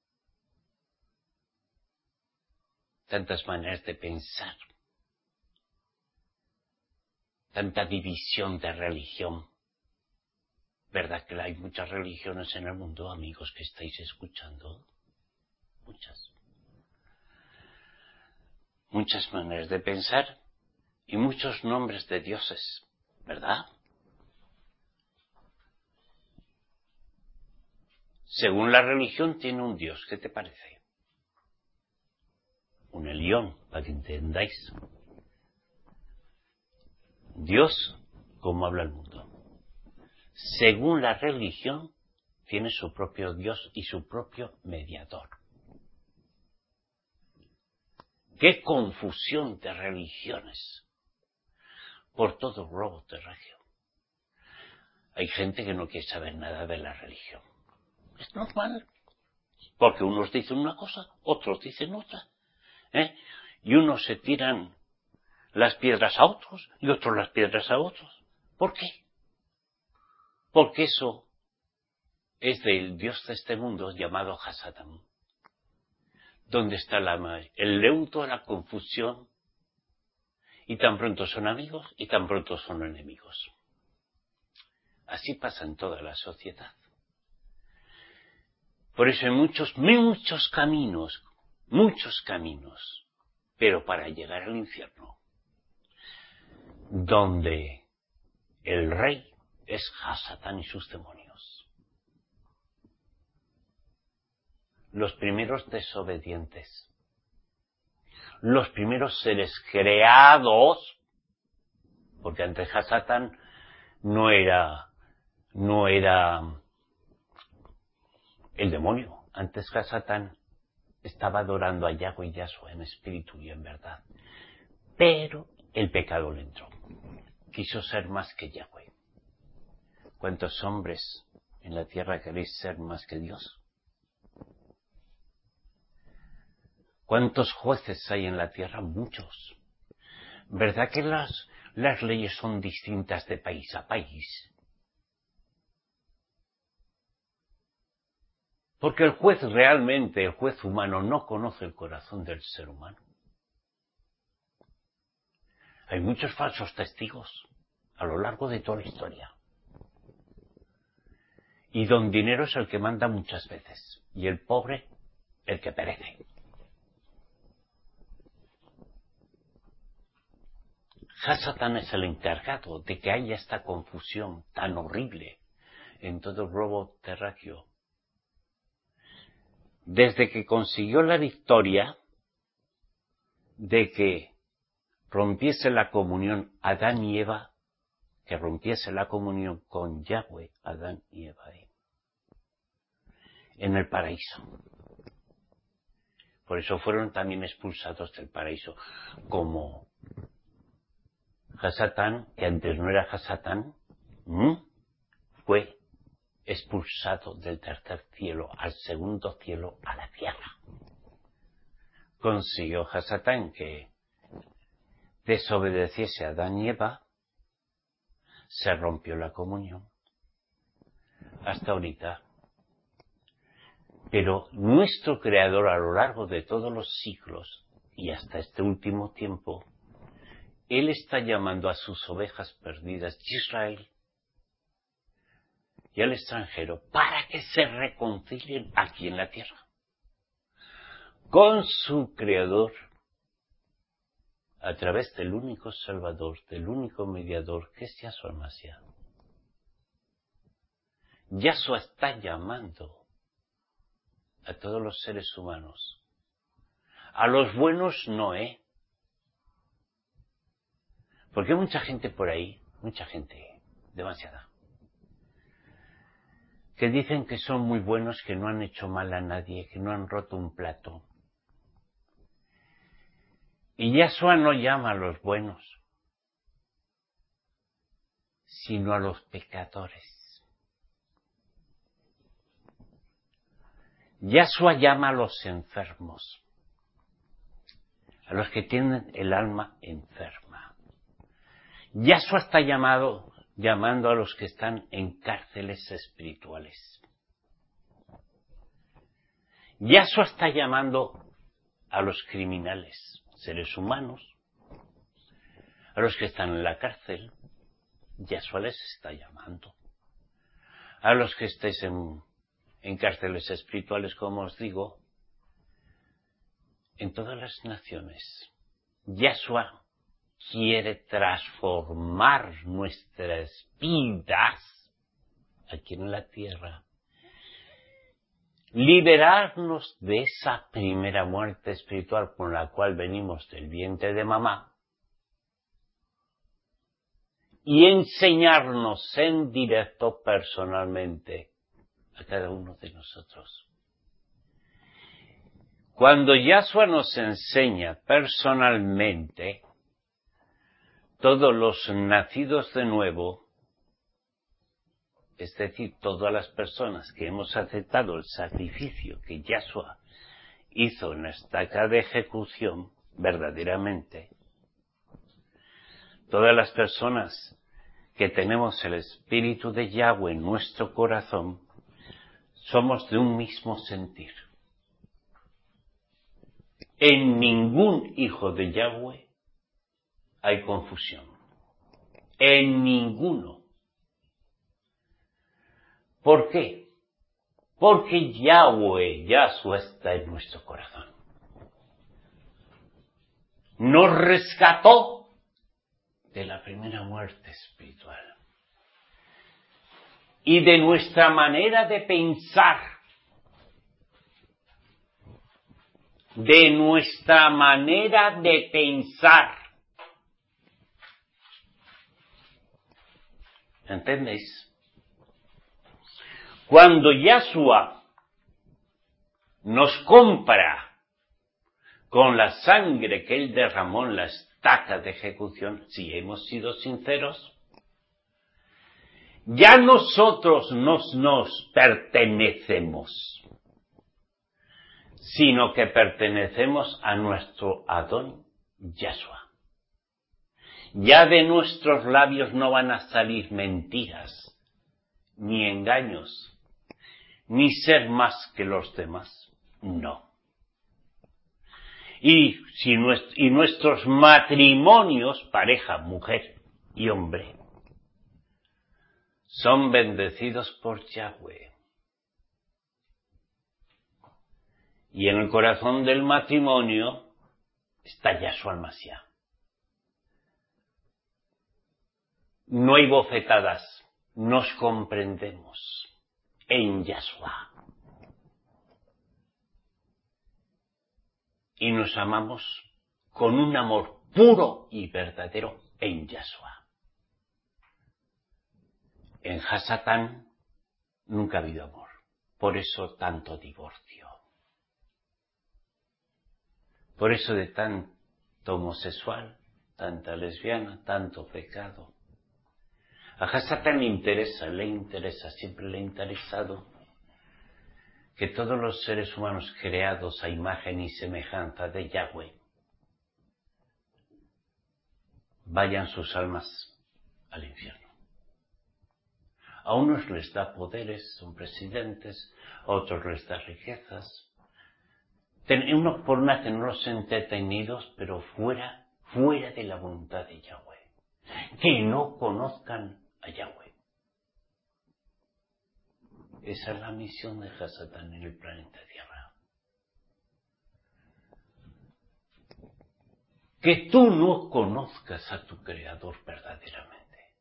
tantas maneras de pensar, tanta división de religión. ¿Verdad que hay muchas religiones en el mundo, amigos, que estáis escuchando? Muchas. Muchas maneras de pensar y muchos nombres de dioses, ¿verdad? Según la religión tiene un dios, ¿qué te parece? Un Elión, para que entendáis. Dios, ¿cómo habla el mundo? Según la religión, tiene su propio Dios y su propio mediador. ¡Qué confusión de religiones! Por todo globo terráqueo. Hay gente que no quiere saber nada de la religión. Es normal. Porque unos dicen una cosa, otros dicen otra. ¿eh? Y unos se tiran las piedras a otros y otros las piedras a otros. ¿Por qué? Porque eso es del dios de este mundo llamado Hasatán. Donde está la, el leudo, la confusión, y tan pronto son amigos y tan pronto son enemigos. Así pasa en toda la sociedad. Por eso hay muchos, muchos caminos, muchos caminos, pero para llegar al infierno, donde el rey es Hasatán y sus demonios. Los primeros desobedientes, los primeros seres creados, porque antes Hasatán no era, no era el demonio, antes Hasatán estaba adorando a Yahweh y Yahshua en espíritu y en verdad, pero el pecado le entró, quiso ser más que Yahweh. ¿Cuántos hombres en la tierra queréis ser más que Dios? ¿Cuántos jueces hay en la tierra? Muchos. ¿Verdad que las, las leyes son distintas de país a país? Porque el juez realmente, el juez humano, no conoce el corazón del ser humano. Hay muchos falsos testigos a lo largo de toda la historia. Y don dinero es el que manda muchas veces, y el pobre el que perece. Hasatán es el encargado de que haya esta confusión tan horrible en todo el globo terráqueo. Desde que consiguió la victoria de que rompiese la comunión Adán y Eva, que rompiese la comunión con Yahweh, Adán y Eva, ¿eh? en el paraíso. Por eso fueron también expulsados del paraíso, como Hasatán, que antes no era Hasatán, ¿m? fue expulsado del tercer cielo al segundo cielo, a la tierra. Consiguió Hasatán que desobedeciese a Adán y Eva, se rompió la comunión hasta ahorita. Pero nuestro Creador a lo largo de todos los siglos y hasta este último tiempo, Él está llamando a sus ovejas perdidas de Israel y al extranjero para que se reconcilien aquí en la tierra con su Creador a través del único Salvador, del único mediador que es Yahshua el Mashiach. Yahshua está llamando a todos los seres humanos. A los buenos no, ¿eh? Porque hay mucha gente por ahí, mucha gente, demasiada, que dicen que son muy buenos, que no han hecho mal a nadie, que no han roto un plato. Y Yahshua no llama a los buenos, sino a los pecadores. Yahshua llama a los enfermos, a los que tienen el alma enferma. Yahshua está llamado, llamando a los que están en cárceles espirituales. Yahshua está llamando a los criminales, seres humanos, a los que están en la cárcel. Yahshua les está llamando. A los que estéis en, en cárceles espirituales, como os digo, en todas las naciones, Yahshua quiere transformar nuestras vidas aquí en la tierra, liberarnos de esa primera muerte espiritual con la cual venimos del vientre de mamá, y enseñarnos en directo personalmente a cada uno de nosotros. Cuando Yahshua nos enseña personalmente, todos los nacidos de nuevo, es decir, todas las personas que hemos aceptado el sacrificio que Yahshua hizo en la estaca de ejecución, verdaderamente, todas las personas que tenemos el Espíritu de Yahweh en nuestro corazón, somos de un mismo sentir. En ningún hijo de Yahweh hay confusión. En ninguno. ¿Por qué? Porque Yahweh, Yahshua, está en nuestro corazón. Nos rescató de la primera muerte espiritual y de nuestra manera de pensar, de nuestra manera de pensar. ¿Entendéis? Cuando Yahshua nos compra con la sangre que Él derramó en la estaca de ejecución, si hemos sido sinceros, ya nosotros no nos pertenecemos, sino que pertenecemos a nuestro Adón Yahshua. Ya de nuestros labios no van a salir mentiras, ni engaños, ni ser más que los demás, no. Y, si nuestro, y nuestros matrimonios, pareja, mujer y hombre, son bendecidos por Yahweh. Y en el corazón del matrimonio está Yahshua el Mashiach. No hay bofetadas, nos comprendemos en Yahshua. Y nos amamos con un amor puro y verdadero en Yahshua. En Hasatán nunca ha habido amor. Por eso tanto divorcio. Por eso de tanto homosexual, tanta lesbiana, tanto pecado. A Hasatán le interesa, le interesa, siempre le ha interesado que todos los seres humanos creados a imagen y semejanza de Yahweh vayan sus almas al infierno. A unos les da poderes, son presidentes, a otros les da riquezas. Unos por nacen unos entretenidos, pero fuera, fuera de la voluntad de Yahweh. Que no conozcan a Yahweh. Esa es la misión de Hasatán en el planeta Tierra. Que tú no conozcas a tu Creador verdaderamente.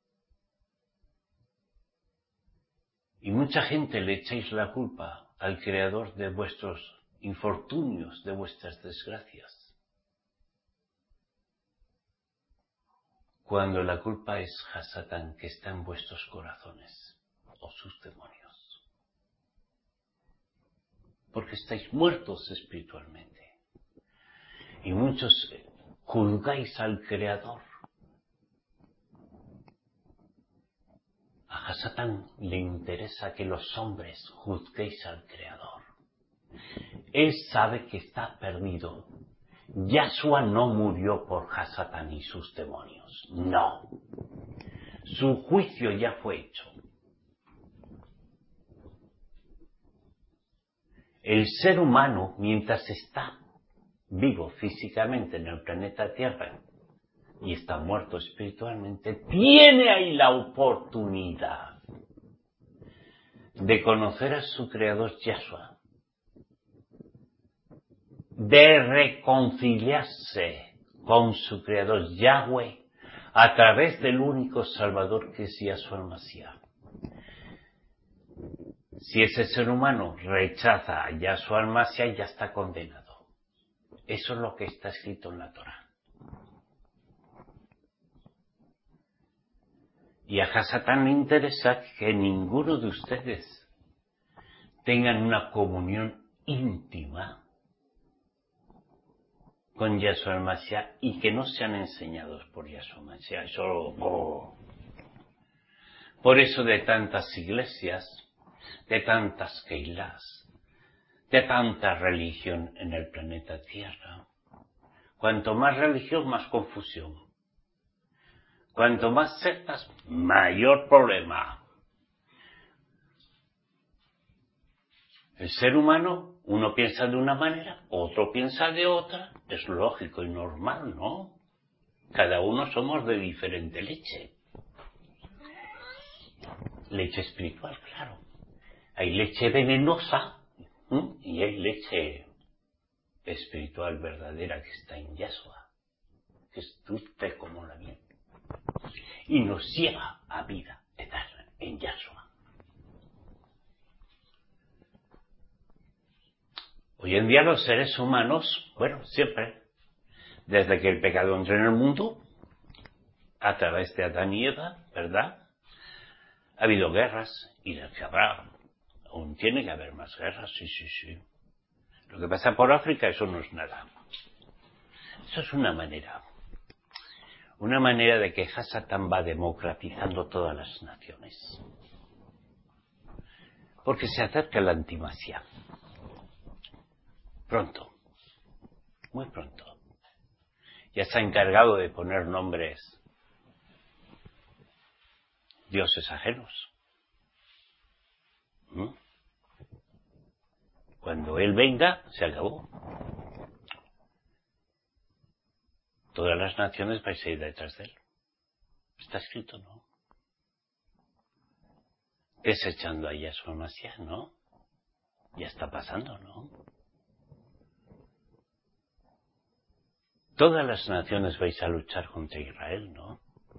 Y mucha gente le echáis la culpa al Creador de vuestros infortunios, de vuestras desgracias. Cuando la culpa es Hasatán, que está en vuestros corazones, o sus demonios. Porque estáis muertos espiritualmente. Y muchos juzgáis al Creador. A Hasatán le interesa que los hombres juzguéis al Creador. Él sabe que está perdido Yahshua no murió por Hasatán y sus demonios. No. Su juicio ya fue hecho. El ser humano, mientras está vivo físicamente en el planeta Tierra y está muerto espiritualmente, tiene ahí la oportunidad de conocer a su creador Yahshua, de reconciliarse con su creador Yahweh a través del único Salvador que es Yahshua el Mashiach. Si ese ser humano rechaza a Yahshua el Mashiach, ya está condenado. Eso es lo que está escrito en la Torá. Y a Hasatán le interesa que ninguno de ustedes tengan una comunión íntima con Yahshua el Mashiach y que no sean enseñados por Yahshua el Mashiach. Eso, oh. Por eso de tantas iglesias, de tantas keilas, de tanta religión en el planeta Tierra. Cuanto más religión, más confusión. Cuanto más sectas, mayor problema. El ser humano, uno piensa de una manera, otro piensa de otra. Es lógico y normal, ¿no? Cada uno somos de diferente leche. Leche espiritual, claro. Hay leche venenosa, ¿eh? Y hay leche espiritual verdadera que está en Yahshua, que es dulce como la miel y nos lleva a vida eterna en Yahshua. Hoy en día los seres humanos, bueno, siempre, desde que el pecado entró en el mundo, a través de Adán y Eva, ¿verdad? Ha habido guerras y las que habrá. Aún tiene que haber más guerras, sí, sí, sí. Lo que pasa por África, eso no es nada. Eso es una manera. Una manera de que Hasatán va democratizando todas las naciones. Porque se acerca la antimasia. Pronto. Muy pronto. Ya se ha encargado de poner nombres dioses ajenos. ¿Mm? Cuando él venga, se acabó. Todas las naciones vais a ir detrás de él. Está escrito, ¿no? Desechando a Yahshua Mashiach, ¿no? Ya está pasando, ¿no? Todas las naciones vais a luchar contra Israel, ¿no?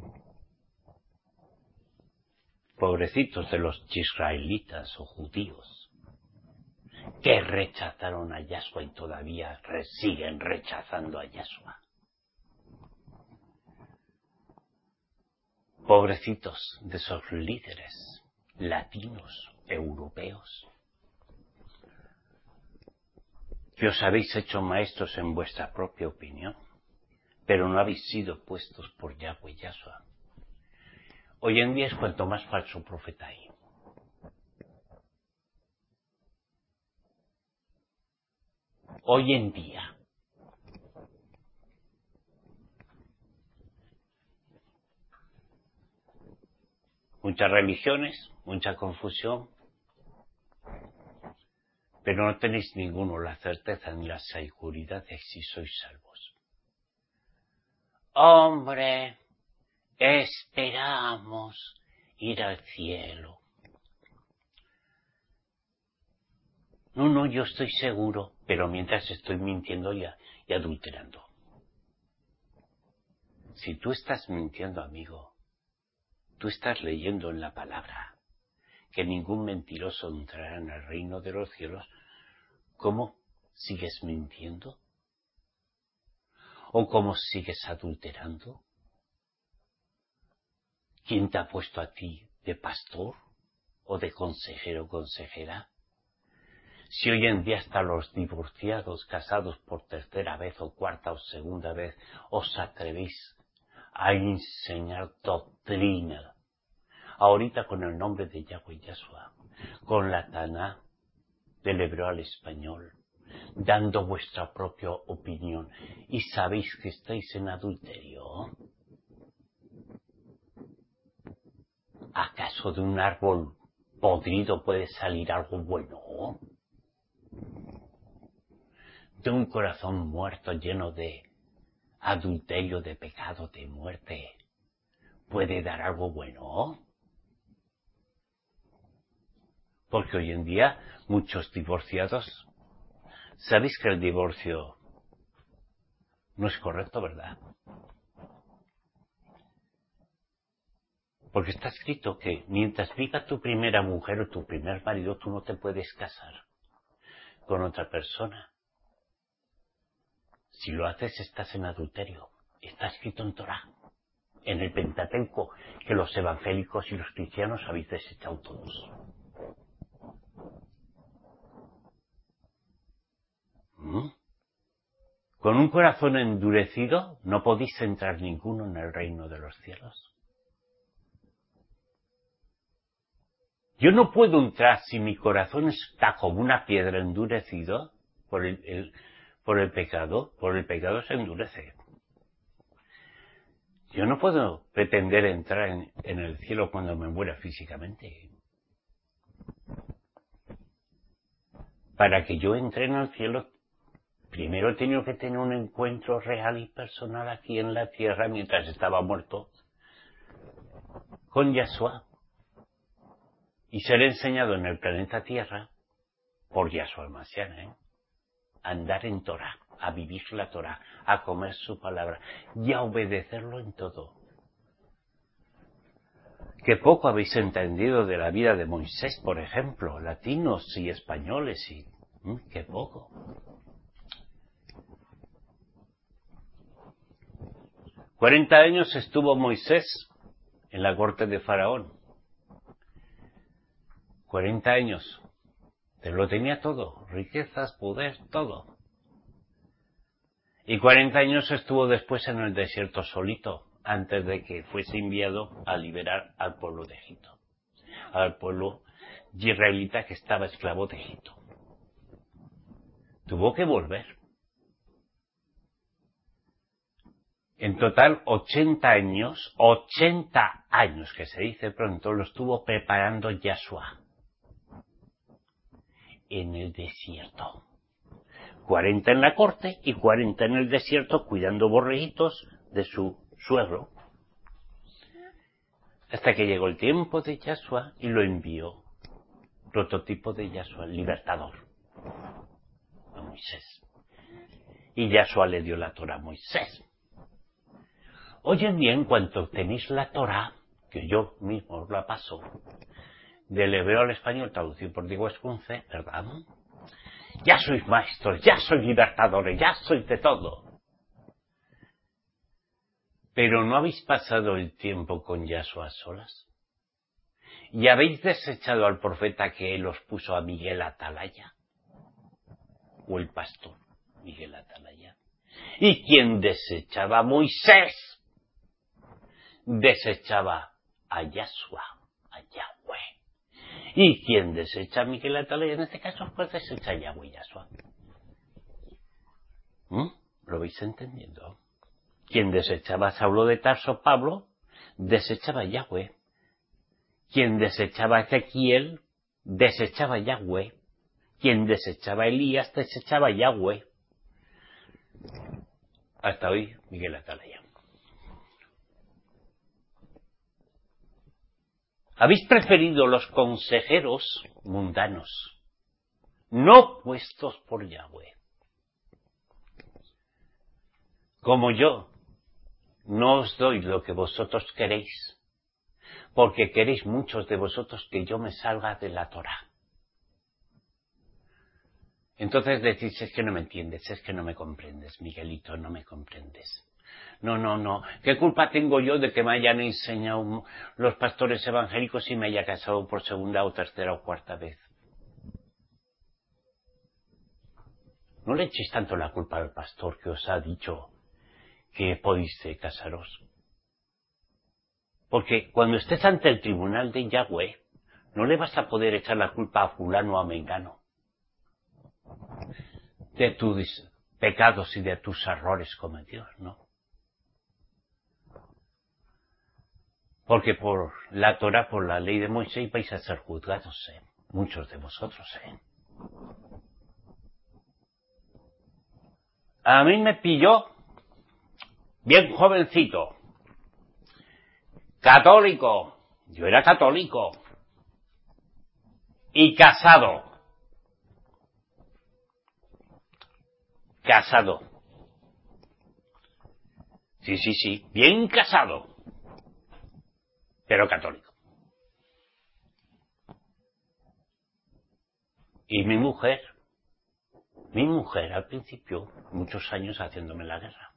Pobrecitos de los israelitas o judíos que rechazaron a Yahshua y todavía siguen rechazando a Yahshua. Pobrecitos de esos líderes latinos, europeos, que os habéis hecho maestros en vuestra propia opinión, pero no habéis sido puestos por Yahweh Yahshua. Hoy en día es cuanto más falso profeta hay. Hoy en día. Muchas religiones, mucha confusión, pero no tenéis ninguno la certeza ni la seguridad de si sois salvos. Hombre, esperamos ir al cielo. No, no, yo estoy seguro, pero mientras estoy mintiendo y, y adulterando. Si tú estás mintiendo, amigo, tú estás leyendo en la palabra que ningún mentiroso entrará en el reino de los cielos. ¿Cómo sigues mintiendo? ¿O cómo sigues adulterando? ¿Quién te ha puesto a ti de pastor o de consejero o consejera? Si hoy en día hasta los divorciados, casados por tercera vez o cuarta o segunda vez, os atrevéis a enseñar doctrina, ahorita con el nombre de Yahweh Yahshua, con la Taná, del hebreo al español, dando vuestra propia opinión, y sabéis que estáis en adulterio. ¿Acaso de un árbol podrido puede salir algo bueno? De un corazón muerto lleno de adulterio, de pecado, de muerte, ¿puede dar algo bueno? Porque hoy en día muchos divorciados, ¿sabéis que el divorcio no es correcto, verdad? Porque está escrito que mientras viva tu primera mujer o tu primer marido, tú no te puedes casar con otra persona. Si lo haces, estás en adulterio. Está escrito en Torá, en el Pentateuco, que los evangélicos y los cristianos habéis desechado todos. ¿Mm? Con un corazón endurecido no podéis entrar ninguno en el reino de los cielos. Yo no puedo entrar si mi corazón está como una piedra endurecido por el, el, por el pecado. Por el pecado se endurece. Yo no puedo pretender entrar en, en el cielo cuando me muera físicamente. Para que yo entre en el cielo, primero he tenido que tener un encuentro real y personal aquí en la tierra mientras estaba muerto con Yahshua. Y ser enseñado en el planeta Tierra por Yahshua el Mashiach, ¿eh? A andar en Torah, a vivir la Torah, a comer su palabra y a obedecerlo en todo. Que poco habéis entendido de la vida de Moisés, por ejemplo, latinos y españoles, y ¿Mm? Qué poco. Cuarenta años estuvo Moisés en la corte de Faraón. Cuarenta años. Pero lo tenía todo, riquezas, poder, todo. Y cuarenta años estuvo después en el desierto solito, antes de que fuese enviado a liberar al pueblo de Egipto, al pueblo israelita que estaba esclavo de Egipto. Tuvo que volver. En total, ochenta años, ochenta años, que se dice pronto, lo estuvo preparando Yahshua en el desierto. cuarenta en la corte y cuarenta en el desierto cuidando borreguitos de su suegro. Hasta que llegó el tiempo de Yahshua y lo envió, prototipo de Yahshua, el libertador, a Moisés. Y Yahshua le dio la Torah a Moisés. Hoy en día, en cuanto tenéis la Torah, que yo mismo os la paso, del hebreo al español, traducido por Diego Escunce, ¿verdad? Ya sois maestros, ya sois libertadores, ya sois de todo. Pero ¿no habéis pasado el tiempo con Yahshua a solas? ¿Y habéis desechado al profeta que él os puso a Miguel Atalaya? ¿O el pastor Miguel Atalaya? ¿Y quién desechaba a Moisés? Desechaba a Yahshua, a Yahweh. ¿Y quién desecha a Miguel Atalaya? En este caso, pues desecha a Yahweh y Yahshua. ¿Mm? ¿Lo vais entendiendo? Quien desechaba a Saulo de Tarso, Pablo, desechaba a Yahweh. Quien desechaba a Ezequiel, desechaba a Yahweh. Quien desechaba a Elías, desechaba a Yahweh. Hasta hoy, Miguel Atalaya. Habéis preferido los consejeros mundanos, no puestos por Yahweh. Como yo no os doy lo que vosotros queréis, porque queréis muchos de vosotros que yo me salga de la Torá. Entonces decís, es que no me entiendes, es que no me comprendes, Miguelito, no me comprendes. No, no, no. ¿Qué culpa tengo yo de que me hayan enseñado los pastores evangélicos y me haya casado por segunda o tercera o cuarta vez? No le echéis tanto la culpa al pastor que os ha dicho que podéis casaros. Porque cuando estés ante el tribunal de Yahweh, no le vas a poder echar la culpa a fulano o a mengano. de tus pecados y de tus errores cometidos, ¿no? Porque por la Torá, por la ley de Moisés, vais a ser juzgados, ¿eh? Muchos de vosotros, ¿eh? A mí me pilló bien jovencito, católico, yo era católico, y casado, casado, sí, sí, sí, bien casado, pero católico. Y mi mujer, mi mujer al principio, muchos años haciéndome la guerra.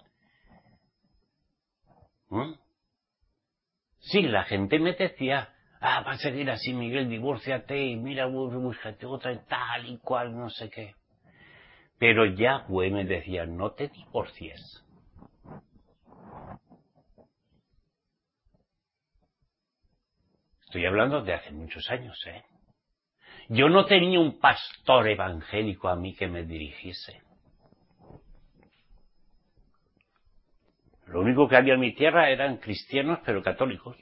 ¿Mm? Sí, la gente me decía, ah, va a seguir así, Miguel, divórciate y mira, búscate otra y tal y cual, no sé qué. Pero Yahweh me decía, no te divorcies. Estoy hablando de hace muchos años, ¿eh? Yo no tenía un pastor evangélico a mí que me dirigiese. Lo único que había en mi tierra eran cristianos, pero católicos.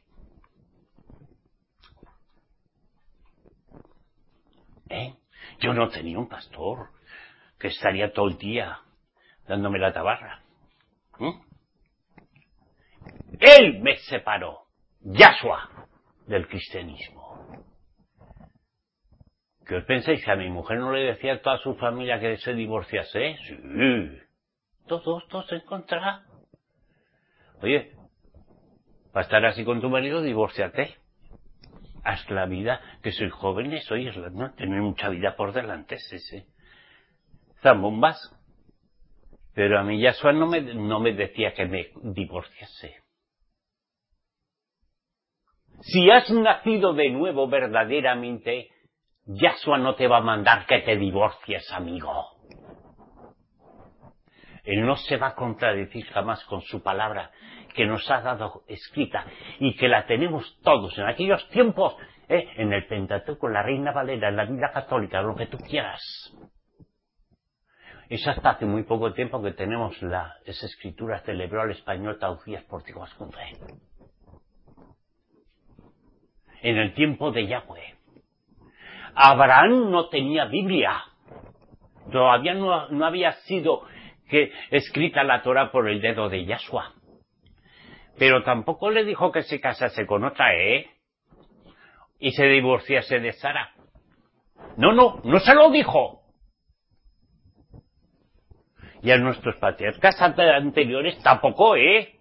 ¿Eh? Yo no tenía un pastor que estaría todo el día dándome la tabarra. ¿Mm? Él me separó, Yahshua, del cristianismo. ¿Qué os pensáis? ¿Que a mi mujer no le decía a toda su familia que se divorciase? Sí. Todos, todos en contra. Oye, para estar así con tu marido, divórciate. Haz la vida, que sois jóvenes, oye, no tenéis mucha vida por delante, sí, sí. Zambombas. Pero a mí Yahshua no me, no me decía que me divorciase. Si has nacido de nuevo verdaderamente, Yahshua no te va a mandar que te divorcies, amigo. Él no se va a contradecir jamás con su palabra que nos ha dado escrita y que la tenemos todos en aquellos tiempos, ¿eh? En el Pentateuco, en la Reina Valera, en la Biblia católica, lo que tú quieras. Es hasta hace muy poco tiempo que tenemos la, esa escritura celebró al español traducidas por Tiago Ascundre. En el tiempo de Yahweh. Abraham no tenía Biblia. Todavía no, no había sido que escrita la Torah por el dedo de Yahshua. Pero tampoco le dijo que se casase con otra, ¿eh? Y se divorciase de Sara. No, no, no se lo dijo. Y a nuestros patriarcas anteriores tampoco, ¿eh?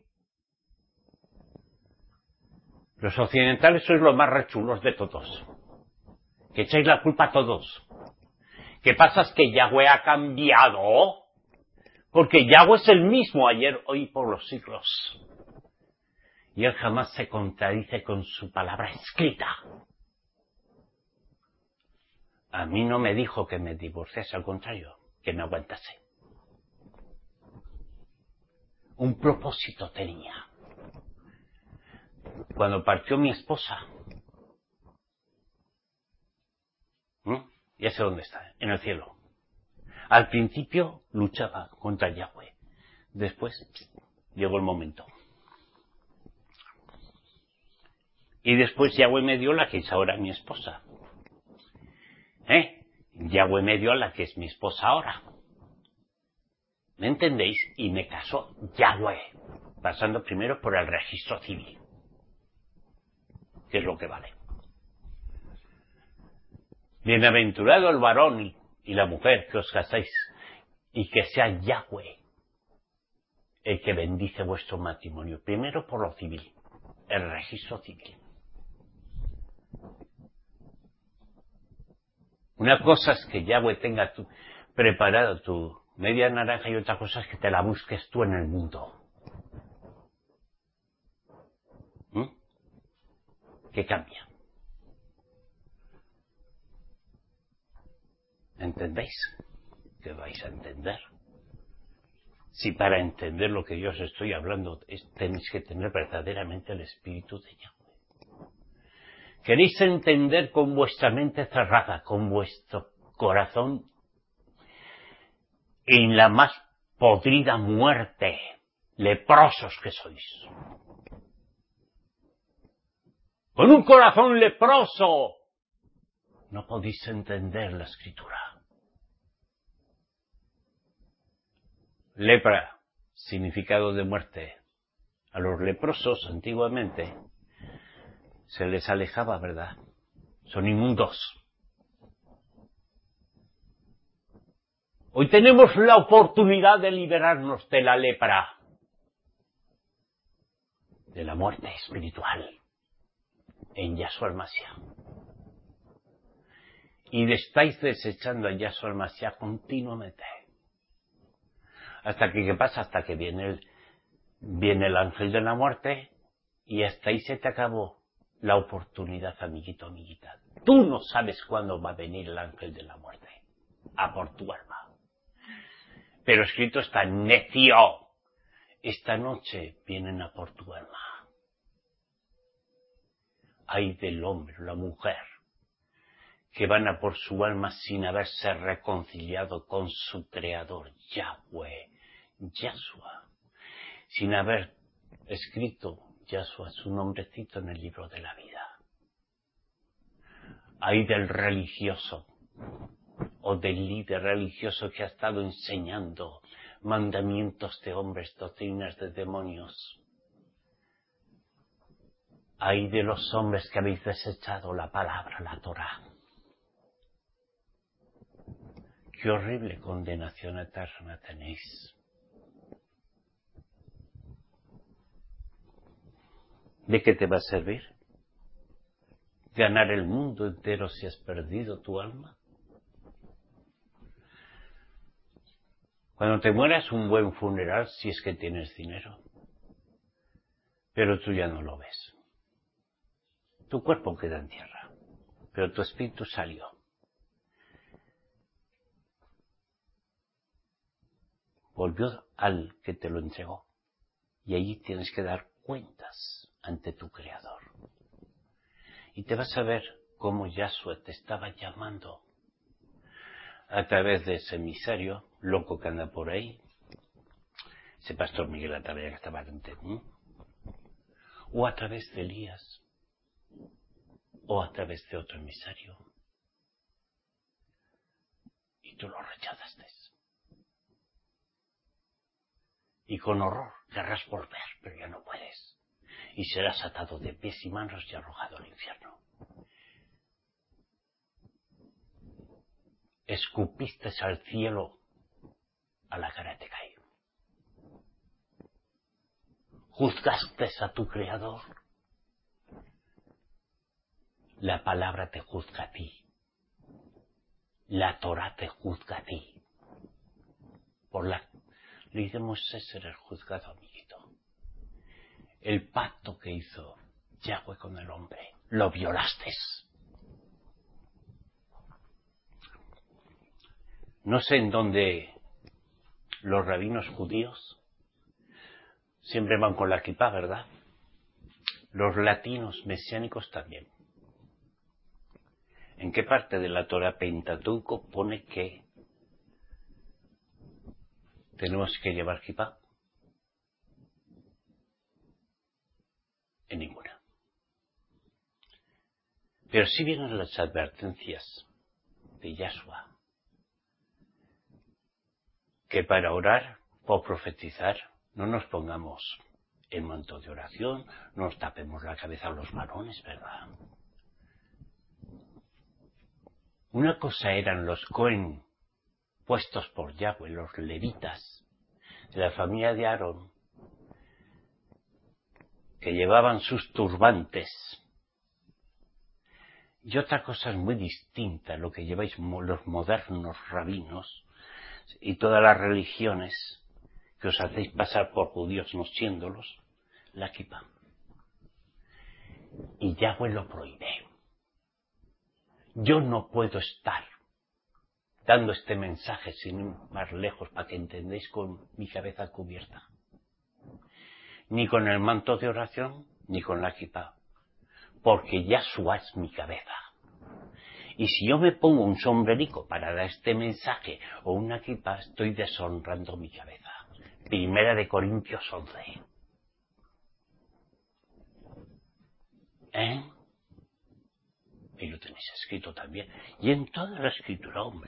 Los occidentales sois los más rechulos de todos. Que echáis la culpa a todos. ¿Qué pasa? Es que Yahweh ha cambiado. Porque Yahweh es el mismo ayer, hoy y por los siglos. Y Él jamás se contradice con su palabra escrita. A mí no me dijo que me divorciase, al contrario, que me aguantase. Un propósito tenía. Cuando partió mi esposa, ¿eh? Ya sé dónde está, en el cielo. Al principio luchaba contra Yahweh. Después llegó el momento. Y después Yahweh me dio la que es ahora mi esposa. ¿Eh? Yahweh me dio a la que es mi esposa ahora. ¿Me entendéis? Y me casó Yahweh, pasando primero por el registro civil, que es lo que vale. Bienaventurado el varón y, y la mujer que os casáis, y que sea Yahweh el que bendice vuestro matrimonio, primero por lo civil, el registro civil. Una cosa es que Yahweh tenga tu, preparado tu media naranja y otra cosa es que te la busques tú en el mundo. ¿Mm? ¿Qué cambia? ¿Entendéis? ¿Qué vais a entender? Si para entender lo que yo os estoy hablando es, tenéis que tener verdaderamente el espíritu de Yahweh. Queréis entender con vuestra mente cerrada, con vuestro corazón en la más podrida muerte, leprosos que sois. Con un corazón leproso no podéis entender la escritura. Lepra, significado de muerte. A los leprosos antiguamente se les alejaba, ¿verdad? Son inmundos. Hoy tenemos la oportunidad de liberarnos de la lepra, de la muerte espiritual, en Yahshua el Mashiach. Y le estáis desechando a Yahshua el Mashiach continuamente. Hasta que, ¿qué pasa? Hasta que viene el, viene el ángel de la muerte y hasta ahí se te acabó la oportunidad, amiguito, amiguita. Tú no sabes cuándo va a venir el ángel de la muerte a por tu alma. Pero escrito está, necio, esta noche vienen a por tu alma. Ay del hombre o la mujer que van a por su alma sin haberse reconciliado con su creador, Yahweh, Yahshua, sin haber escrito Yahshua su nombrecito en el libro de la vida. Ay del religioso o del líder religioso que ha estado enseñando mandamientos de hombres, doctrinas de demonios. Ay de los hombres que habéis desechado la palabra, la Torá. Qué horrible condenación eterna tenéis. ¿De qué te va a servir? ¿Ganar el mundo entero si has perdido tu alma? Cuando te mueras, un buen funeral si es que tienes dinero. Pero tú ya no lo ves. Tu cuerpo queda en tierra, pero tu espíritu salió. Volvió al que te lo entregó. Y allí tienes que dar cuentas ante tu Creador. Y te vas a ver cómo Yahshua te estaba llamando a través de ese emisario loco que anda por ahí, ese pastor Miguel Atalaya que estaba ante mí, o a través de Elías, o a través de otro emisario. Y tú lo rechazaste. Y con horror querrás volver, pero ya no puedes. Y serás atado de pies y manos y arrojado al infierno. Escupiste al cielo, a la cara te caí. Juzgaste a tu Creador. La palabra te juzga a ti. La Torá te juzga a ti. Por la ley de Moisés era el juzgado, amiguito. El pacto que hizo Yahweh con el hombre, lo violaste. No sé en dónde los rabinos judíos siempre van con la kipá, ¿verdad? Los latinos mesiánicos también. ¿En qué parte de la Torá Pentateuco pone que tenemos que llevar kipá? En ninguna. Pero sí vienen las advertencias de Yahshua, que para orar o profetizar no nos pongamos el manto de oración, no nos tapemos la cabeza a los varones, ¿verdad? Una cosa eran los Cohen puestos por Yahweh, los levitas de la familia de Aarón, que llevaban sus turbantes. Y otra cosa es muy distinta, lo que lleváis los modernos rabinos y todas las religiones que os hacéis pasar por judíos no siéndolos, la kipá. Y Yahweh lo prohíbe. Yo no puedo estar dando este mensaje sin ir más lejos para que entendáis con mi cabeza cubierta. Ni con el manto de oración, ni con la kipá. Porque Yahshua es mi cabeza. Y si yo me pongo un sombrerico para dar este mensaje o una kippah, estoy deshonrando mi cabeza. Primera de Corintios once. ¿Eh? Y lo tenéis escrito también. Y en toda la escritura, hombre.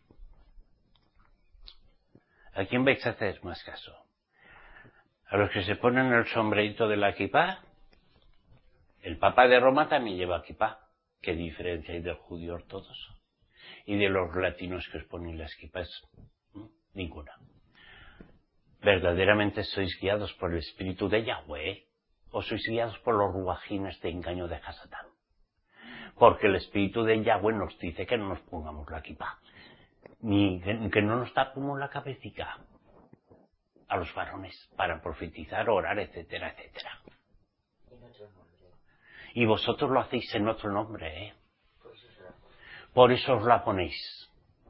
¿A quién vais a hacer más caso? ¿A los que se ponen el sombrerito de la kippah? El Papa de Roma también lleva kippah. ¿Qué diferencia hay del judío ortodoxo? Y de los latinos que os ponen las kippahs. ¿Mm? Ninguna. ¿Verdaderamente sois guiados por el espíritu de Yahweh? ¿O sois guiados por los ruajines de engaño de Hasatán? Porque el espíritu de Yahweh nos dice que no nos pongamos la kippah. Ni que, que no nos tapemos la cabecita a los varones para profetizar, orar, etcétera, etcétera. Y vosotros lo hacéis en otro nombre, ¿eh? Por eso os la ponéis.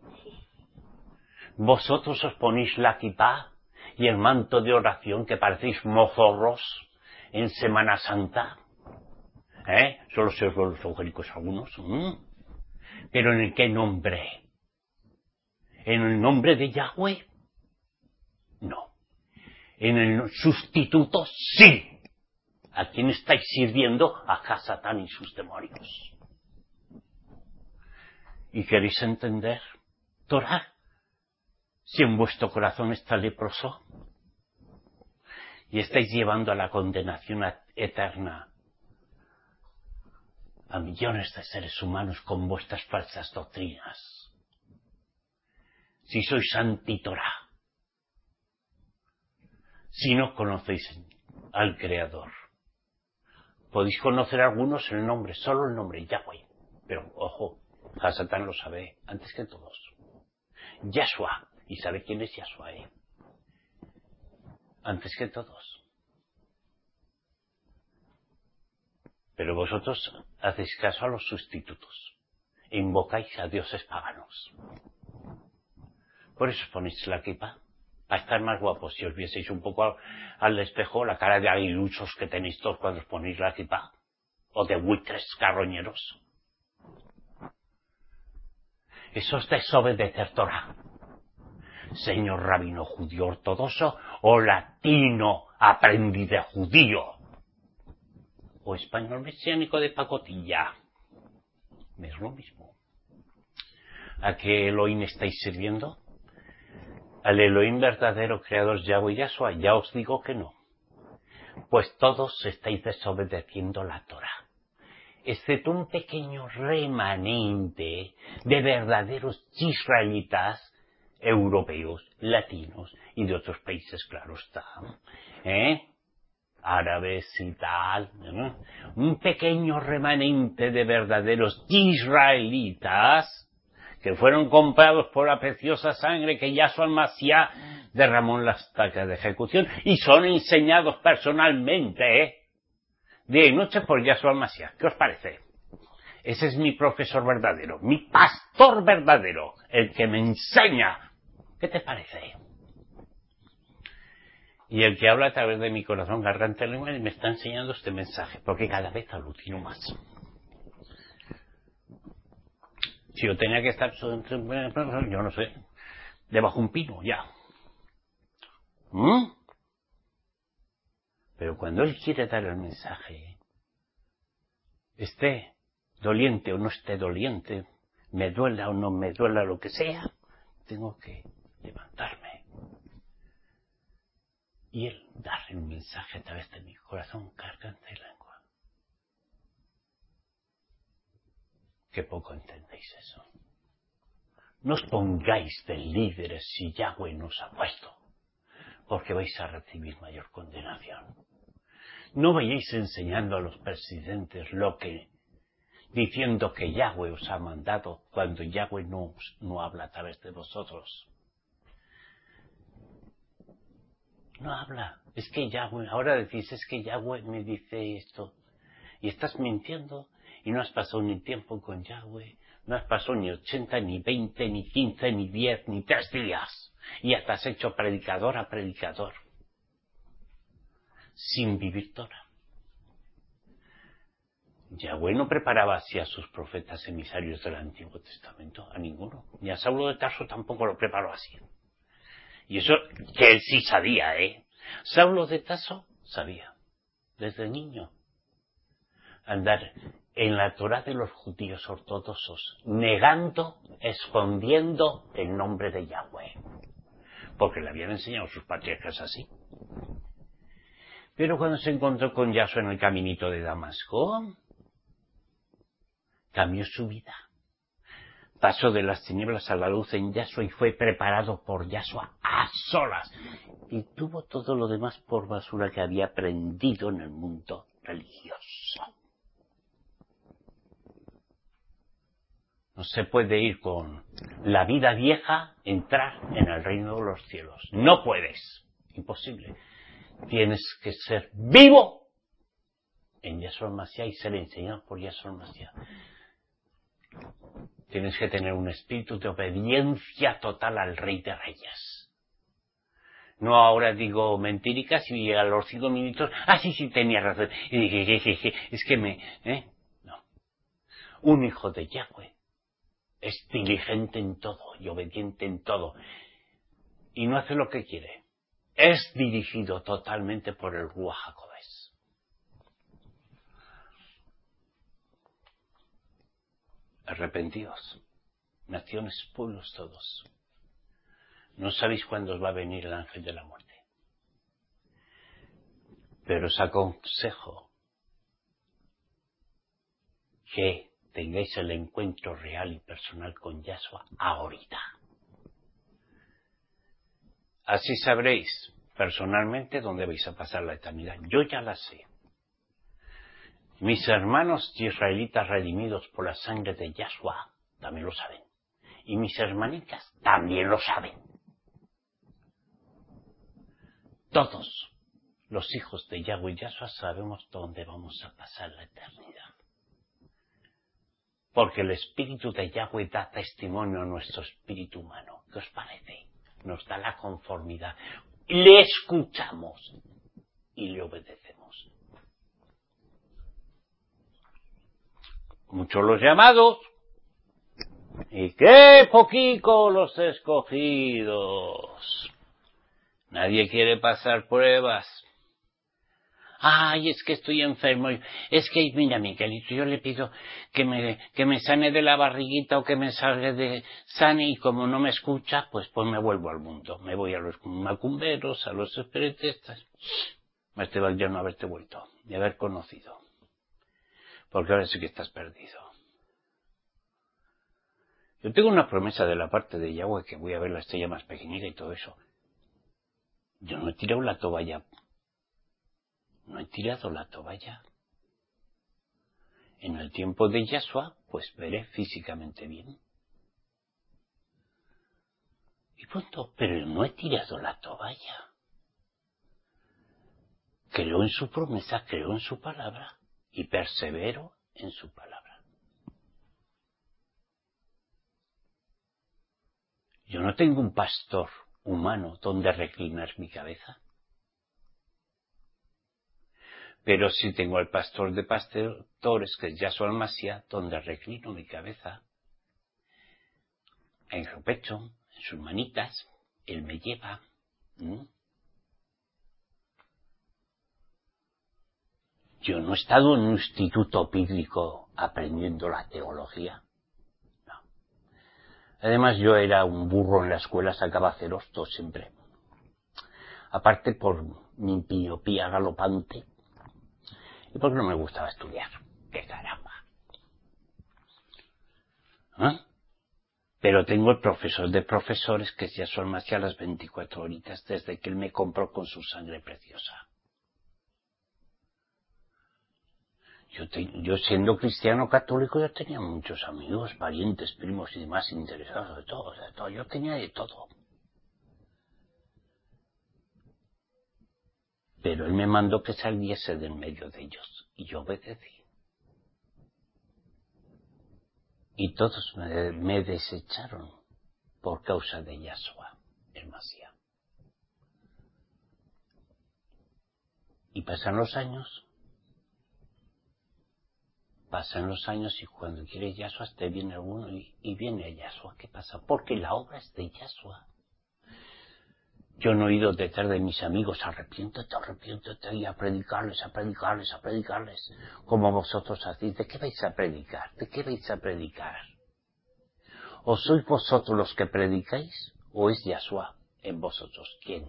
Vosotros os ponéis la kippah y el manto de oración que parecéis mozorros en Semana Santa. ¿Eh? Solo se os ven los evangélicos algunos. ¿Mm? ¿Pero en qué nombre? ¿En el nombre de Yahweh? No. ¿En el sustituto? Sí. ¿A quién estáis sirviendo? A Hasatán y sus demonios. ¿Y queréis entender Torah? Si en vuestro corazón está leproso y estáis llevando a la condenación eterna a millones de seres humanos con vuestras falsas doctrinas. Si sois anti-Torah, si no conocéis al Creador, podéis conocer a algunos el nombre, solo el nombre, Yahweh. Pero, ojo, Hasatán lo sabe antes que todos. Yahshua, y sabe quién es Yahshua, ¿eh? Antes que todos. Pero vosotros hacéis caso a los sustitutos e invocáis a dioses paganos. Por eso os ponéis la kippah, para estar más guapos. Si os vieseis un poco al, al espejo, la cara de aguiluchos que tenéis todos cuando os ponéis la kippah, o de buitres carroñeros. Eso es desobedecer Torah. Señor rabino judío ortodoxo o latino aprendiz de judío. O español mesiánico de pacotilla. Es lo mismo. ¿A qué Elohim estáis sirviendo? ¿Al Elohim verdadero creador Yahweh y Yahshua? Ya os digo que no. Pues todos estáis desobedeciendo la Torah. Excepto un pequeño remanente de verdaderos israelitas europeos, latinos y de otros países, claro está. ¿Eh? Árabes y tal, ¿no? Un pequeño remanente de verdaderos israelitas que fueron comprados por la preciosa sangre que Yahshua Mashiach derramó en la estaca de ejecución y son enseñados personalmente, ¿eh? Día y noche por Yahshua Mashiach. ¿Qué os parece? Ese es mi profesor verdadero, mi pastor verdadero, el que me enseña. ¿Qué te parece? Y el que habla a través de mi corazón, garganta y lengua, me está enseñando este mensaje, porque cada vez alutino más. Si yo tenía que estar, yo no sé, debajo de un pino, ya. ¿Mm? Pero cuando él quiere dar el mensaje, esté doliente o no esté doliente, me duela o no me duela lo que sea, tengo que levantarme. Y él dar el mensaje a través de mi corazón, garganta y lengua. Qué poco entendéis eso. No os pongáis de líderes si Yahweh nos ha puesto, porque vais a recibir mayor condenación. No vayáis enseñando a los presidentes lo que, diciendo que Yahweh os ha mandado, cuando Yahweh no, no habla a través de vosotros. No habla. Es que Yahweh, ahora decís, es que Yahweh me dice esto. Y estás mintiendo y no has pasado ni tiempo con Yahweh. No has pasado ni ochenta, ni veinte, ni quince, ni diez, ni tres días. Y ya te has hecho predicador a predicador. Sin vivir Torah. Yahweh no preparaba así a sus profetas emisarios del Antiguo Testamento, a ninguno. Ni a Saulo de Tarso tampoco lo preparó así. Y eso que él sí sabía, ¿eh? Saulo de Tarso sabía, desde niño, andar en la Torá de los judíos ortodoxos, negando, escondiendo el nombre de Yahweh. Porque le habían enseñado sus patriarcas así. Pero cuando se encontró con Yahshua en el caminito de Damasco, cambió su vida. Pasó de las tinieblas a la luz en Yahshua y fue preparado por Yahshua a solas. Y tuvo todo lo demás por basura que había aprendido en el mundo religioso. No se puede ir con la vida vieja, entrar en el reino de los cielos. No puedes. Imposible. Tienes que ser vivo en Yahshua Mashiach y ser enseñado por Yahshua Mashiach. Tienes que tener un espíritu de obediencia total al Rey de Reyes. No ahora digo mentiricas y a los cinco minutos, ah, sí, sí, tenía razón. Y dije, es que me... ¿eh? No. Un hijo de Yahweh es diligente en todo y obediente en todo. Y no hace lo que quiere. Es dirigido totalmente por el Ruach HaKodesh. Arrepentíos, naciones, pueblos todos. No sabéis cuándo os va a venir el ángel de la muerte. Pero os aconsejo que tengáis el encuentro real y personal con Yahshua ahorita. Así sabréis personalmente dónde vais a pasar la eternidad. Yo ya la sé. Mis hermanos israelitas redimidos por la sangre de Yahshua también lo saben. Y mis hermanitas también lo saben. Todos los hijos de Yahweh y Yahshua sabemos dónde vamos a pasar la eternidad. Porque el espíritu de Yahweh da testimonio a nuestro espíritu humano. ¿Qué os parece? Nos da la conformidad. Le escuchamos y le obedecemos. Muchos los llamados y qué poquito los escogidos. Nadie quiere pasar pruebas. Ay, es que estoy enfermo. Es que, mira, Miguelito, yo le pido que me, que me sane de la barriguita o que me salga de sane y como no me escucha, pues, pues me vuelvo al mundo. Me voy a los macumberos, a los espiritistas. Más te vale ya no haberte vuelto, de haber conocido. Porque ahora sí que estás perdido. Yo tengo una promesa de la parte de Yahweh que voy a ver la estrella más pequeñita y todo eso. Yo no he tirado la toalla. No he tirado la toalla. En el tiempo de Yahshua, pues veré físicamente bien. Y punto. Pero no he tirado la toalla. Creo en su promesa, creo en su palabra y persevero en su palabra. Yo no tengo un pastor humano donde reclinar mi cabeza. Pero sí tengo al pastor de pastores, que es Yahshua Mashiach, donde reclino mi cabeza. En su pecho, en sus manitas, él me lleva. ¿Mm? Yo no he estado en un instituto bíblico aprendiendo la teología. No. Además, yo era un burro en la escuela, sacaba ceros todo siempre. Aparte por mi miopía galopante. Y porque no me gustaba estudiar. ¡Qué caramba! ¿Eh? Pero tengo el profesor de profesores que ya son más que a las veinticuatro horitas desde que él me compró con su sangre preciosa. Yo, te, yo siendo cristiano católico yo tenía muchos amigos, parientes, primos y demás interesados de todo, de todo. Yo tenía de todo. Pero él me mandó que saliese del medio de ellos y yo obedecí. Y todos me, me desecharon por causa de Yahshua, el Mashiach. Y pasan los años pasan los años y cuando quiere Yahshua te viene alguno y, y viene a Yahshua. ¿Qué pasa? Porque la obra es de Yahshua. Yo no he ido detrás de mis amigos, arrepiéntete, arrepiéntete, y a predicarles, a predicarles, a predicarles, como vosotros hacéis. ¿De qué vais a predicar? ¿De qué vais a predicar? ¿O sois vosotros los que predicáis? ¿O es Yahshua en vosotros? ¿Quién?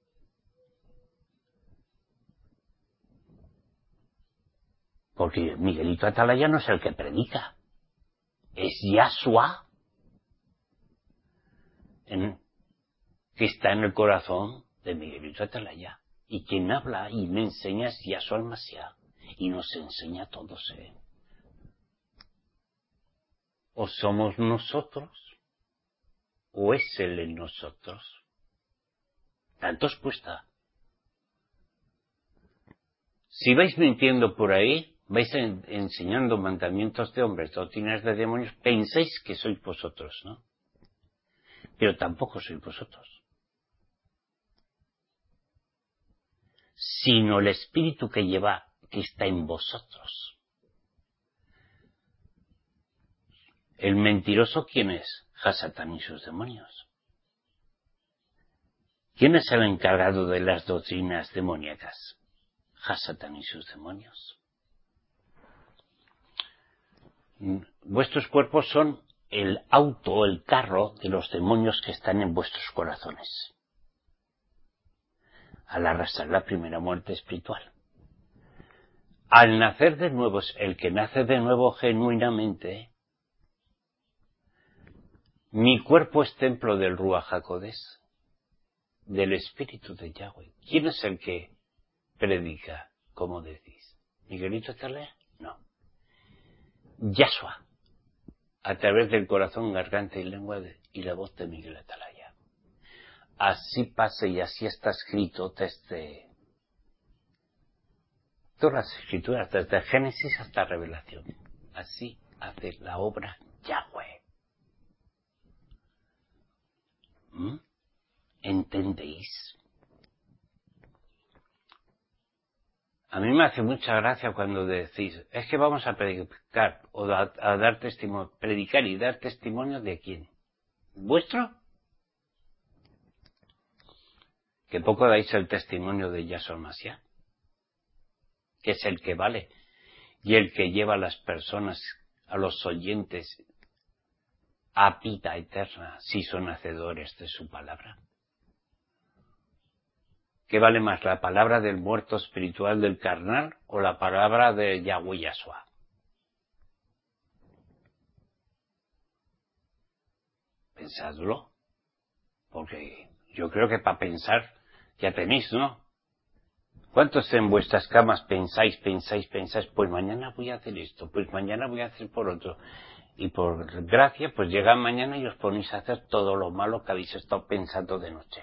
Porque Miguelito Atalaya no es el que predica. Es Yahshua en, que está en el corazón de Miguelito Atalaya. Y quien habla y me enseña es Yahshua el Mashiach. Y nos enseña a todos, ¿eh? O somos nosotros, o es Él en nosotros. Tanto os cuesta. Si vais mintiendo por ahí, vais en, enseñando mandamientos de hombres, doctrinas de demonios, pensáis que sois vosotros, ¿no? Pero tampoco sois vosotros. Sino el espíritu que lleva, que está en vosotros. ¿El mentiroso quién es? Hasatán y sus demonios. ¿Quién es el encargado de las doctrinas demoníacas? Hasatán y sus demonios. Vuestros cuerpos son el auto, el carro de los demonios que están en vuestros corazones. Al arrastrar la primera muerte espiritual. Al nacer de nuevo, el que nace de nuevo genuinamente, mi cuerpo es templo del Ruach HaKodesh, del Espíritu de Yahweh. ¿Quién es el que predica, como decís? ¿Miguelito Atalaya? No. Yahshua, a través del corazón, garganta y lengua de, y la voz de Miguel Atalaya. Así pasa y así está escrito desde todas las escrituras, desde Génesis hasta Revelación. Así hace la obra Yahweh. ¿Mm? ¿Entendéis? A mí me hace mucha gracia cuando decís, es que vamos a predicar o a, a dar testimonio, predicar y dar testimonio de quién. ¿Vuestro? Que poco dais el testimonio de Yahshua Mashiach, que es el que vale y el que lleva a las personas, a los oyentes, a vida eterna, si son hacedores de su palabra. ¿Qué vale más, la palabra del muerto espiritual del carnal o la palabra de Yahweh Yahshua? Pensadlo, porque yo creo que para pensar ya tenéis, ¿no? ¿Cuántos en vuestras camas pensáis, pensáis, pensáis? Pues mañana voy a hacer esto, pues mañana voy a hacer por otro. Y por gracia, pues llega mañana y os ponéis a hacer todo lo malo que habéis estado pensando de noche.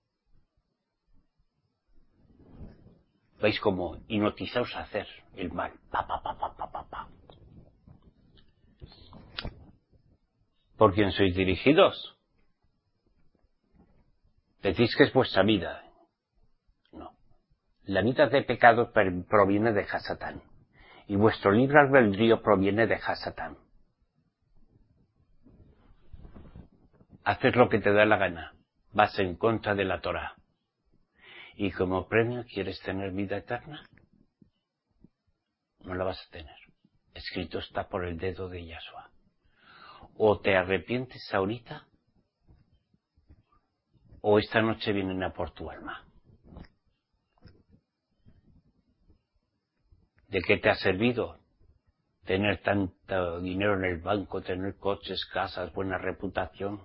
Vais como hipnotizaos a hacer el mal. Pa, pa, pa, pa, pa, pa, pa. ¿Por quién sois dirigidos? Decís que es vuestra vida. No. La vida de pecado proviene de Hasatán. Y vuestro libre albedrío proviene de Hasatán. Haces lo que te da la gana. Vas en contra de la Torah. Y como premio quieres tener vida eterna. No la vas a tener. Escrito está por el dedo de Yahshua. O te arrepientes ahorita, o esta noche vienen a por tu alma. ¿De qué te ha servido tener tanto dinero en el banco, tener coches, casas, buena reputación?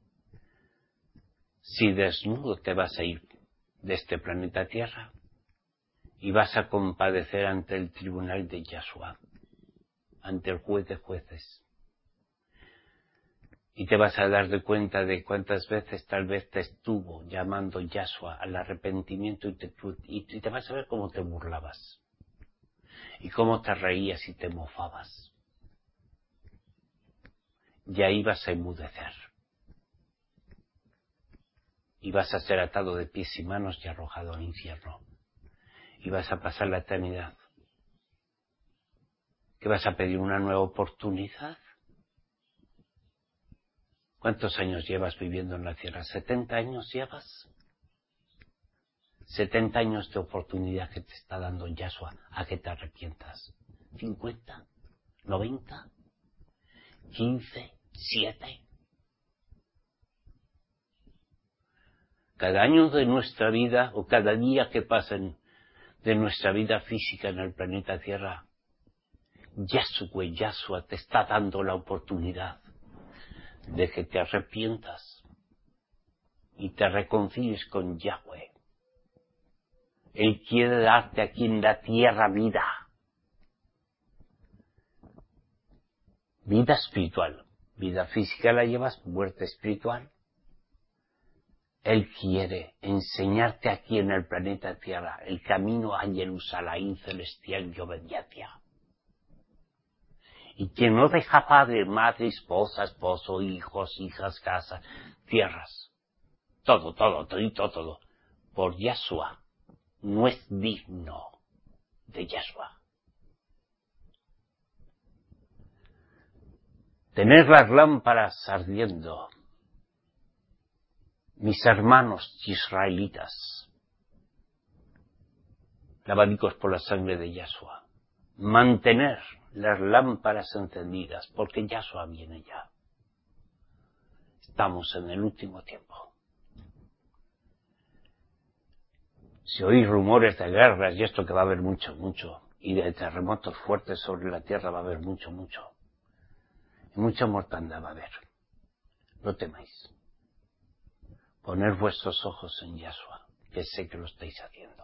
Si desnudo te vas a ir de este planeta Tierra y vas a compadecer ante el tribunal de Yahshua, ante el juez de jueces. Y te vas a dar de cuenta de cuántas veces tal vez te estuvo llamando Yahshua al arrepentimiento y te, y te vas a ver cómo te burlabas. Y cómo te reías y te mofabas. Y ahí vas a enmudecer. Y vas a ser atado de pies y manos y arrojado al infierno. Y vas a pasar la eternidad ¿Que vas a pedir una nueva oportunidad? ¿Cuántos años llevas viviendo en la tierra? ¿setenta años llevas? setenta años de oportunidad que te está dando Yahshua a que te arrepientas. ¿cincuenta? ¿noventa? ¿quince? ¿siete? Cada año de nuestra vida o cada día que pasen de nuestra vida física en el planeta Tierra, Yahshua, Yahshua te está dando la oportunidad de que te arrepientas y te reconcilies con Yahweh. Él quiere darte aquí en la tierra vida. Vida espiritual. Vida física la llevas, muerte espiritual. Él quiere enseñarte aquí en el planeta Tierra el camino a Jerusalén celestial y obediencia. Y quien no deja padre, madre, esposa, esposo, hijos, hijas, casa, tierras, todo, todo, todo, todo, por Yahshua, no es digno de Yahshua. Tener las lámparas ardiendo, mis hermanos israelitas, lavadicos por la sangre de Yahshua, mantener las lámparas encendidas, porque Yahshua viene ya. Estamos en el último tiempo. Si oís rumores de guerras y esto que va a haber mucho, mucho, y de terremotos fuertes sobre la tierra va a haber mucho, mucho. Y mucha mortandad va a haber. No temáis. Poner vuestros ojos en Yahshua, que sé que lo estáis haciendo.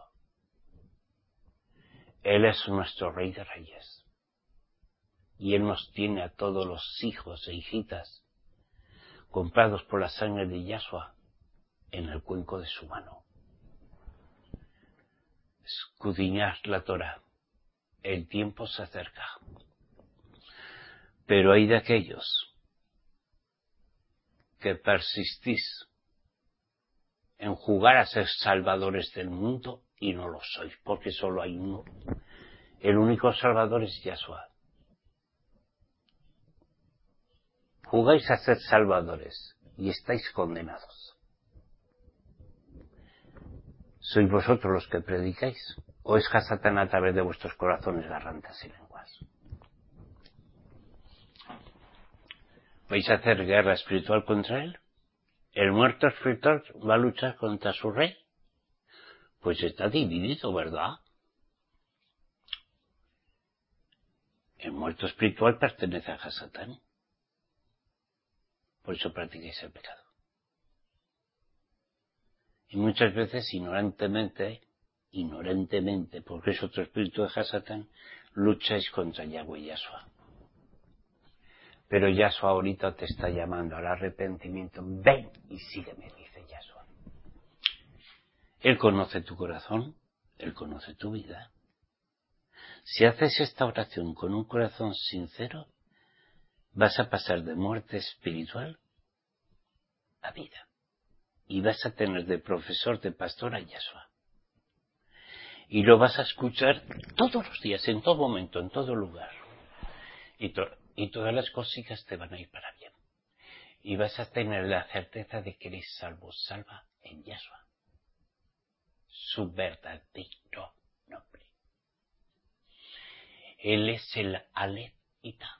Él es nuestro Rey de Reyes. Y Él nos tiene a todos los hijos e hijitas comprados por la sangre de Yahshua en el cuenco de su mano. Escudriñad la Torá. El tiempo se acerca. Pero hay de aquellos que persistís en jugar a ser salvadores del mundo y no lo sois, porque solo hay uno. El único salvador es Yahshua. Jugáis a ser salvadores y estáis condenados. ¿Sois vosotros los que predicáis? ¿O es Hasatán a través de vuestros corazones gargantas y lenguas? ¿Vais a hacer guerra espiritual contra él? ¿El muerto espiritual va a luchar contra su rey? Pues está dividido, ¿verdad? El muerto espiritual pertenece a Hasatán. Por eso practicáis el pecado. Y muchas veces, ignorantemente, ignorantemente, porque es otro espíritu de Hasatán, lucháis contra Yahweh y Yahshua. Pero Yahshua ahorita te está llamando al arrepentimiento. Ven y sígueme, dice Yahshua. Él conoce tu corazón, Él conoce tu vida. Si haces esta oración con un corazón sincero, vas a pasar de muerte espiritual a vida. Y vas a tener de profesor, de pastor a Yahshua. Y lo vas a escuchar todos los días, en todo momento, en todo lugar. Y, to- y todas las cositas te van a ir para bien. Y vas a tener la certeza de que eres salvo, salva en Yahshua. Su verdadero nombre. Él es el Aleph y Tav.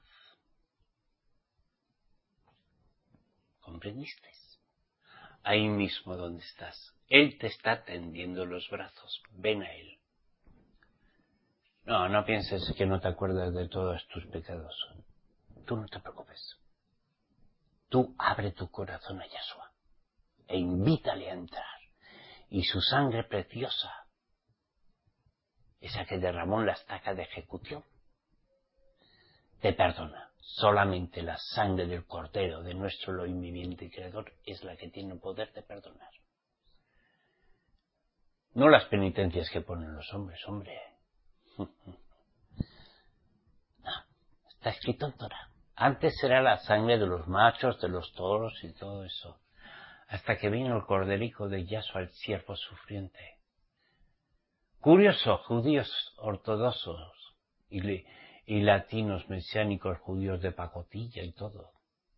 ¿Comprendiste? Ahí mismo donde estás. Él te está tendiendo los brazos. Ven a Él. No, no pienses que no te acuerdas de todos tus pecados. Tú no te preocupes. Tú abre tu corazón a Yahshua e invítale a entrar. Y su sangre preciosa, esa que derramó en la estaca de ejecución, te perdona. Solamente la sangre del Cordero de nuestro Elohim viviente y Creador es la que tiene el poder de perdonar. No las penitencias que ponen los hombres, hombre. No, está escrito en Torah. Antes era la sangre de los machos, de los toros y todo eso. Hasta que vino el corderico de Yahshua, el siervo sufriente. Curioso, judíos ortodoxos y, y latinos mesiánicos judíos de pacotilla y todo.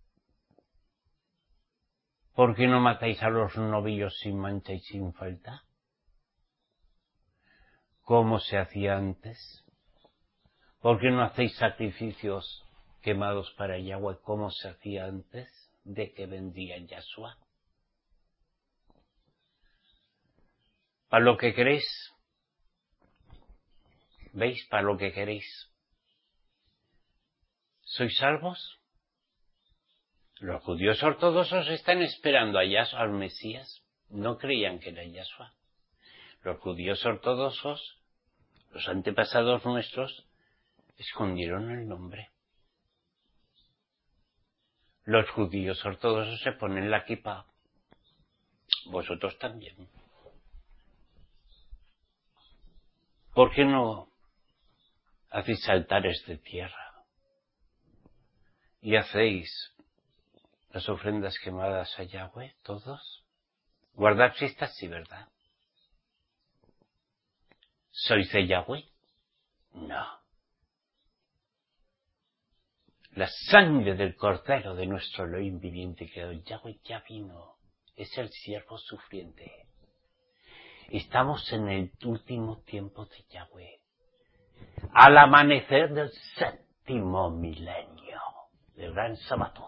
¿Por qué no matáis a los novillos sin mancha y sin falta? ¿Cómo se hacía antes? ¿Por qué no hacéis sacrificios quemados para Yahweh como se hacía antes de que vendría Yahshua? ¿Para lo que queréis? ¿Veis? ¿Para lo que queréis? ¿Sois salvos? Los judíos ortodoxos están esperando a Yahshua, al Mesías. No creían que era Yahshua. Los judíos ortodoxos, los antepasados nuestros, escondieron el nombre. Los judíos ortodoxos se ponen la kippah. Vosotros también. ¿Por qué no hacéis altares de tierra y hacéis las ofrendas quemadas a Yahweh, todos? Guardad fiestas, sí, ¿verdad? ¿Sois de Yahweh? No. La sangre del Cordero de nuestro Elohim viviente, que Yahweh ya vino, es el siervo sufriente. Estamos en el último tiempo de Yahweh, al amanecer del séptimo milenio, del gran sábado.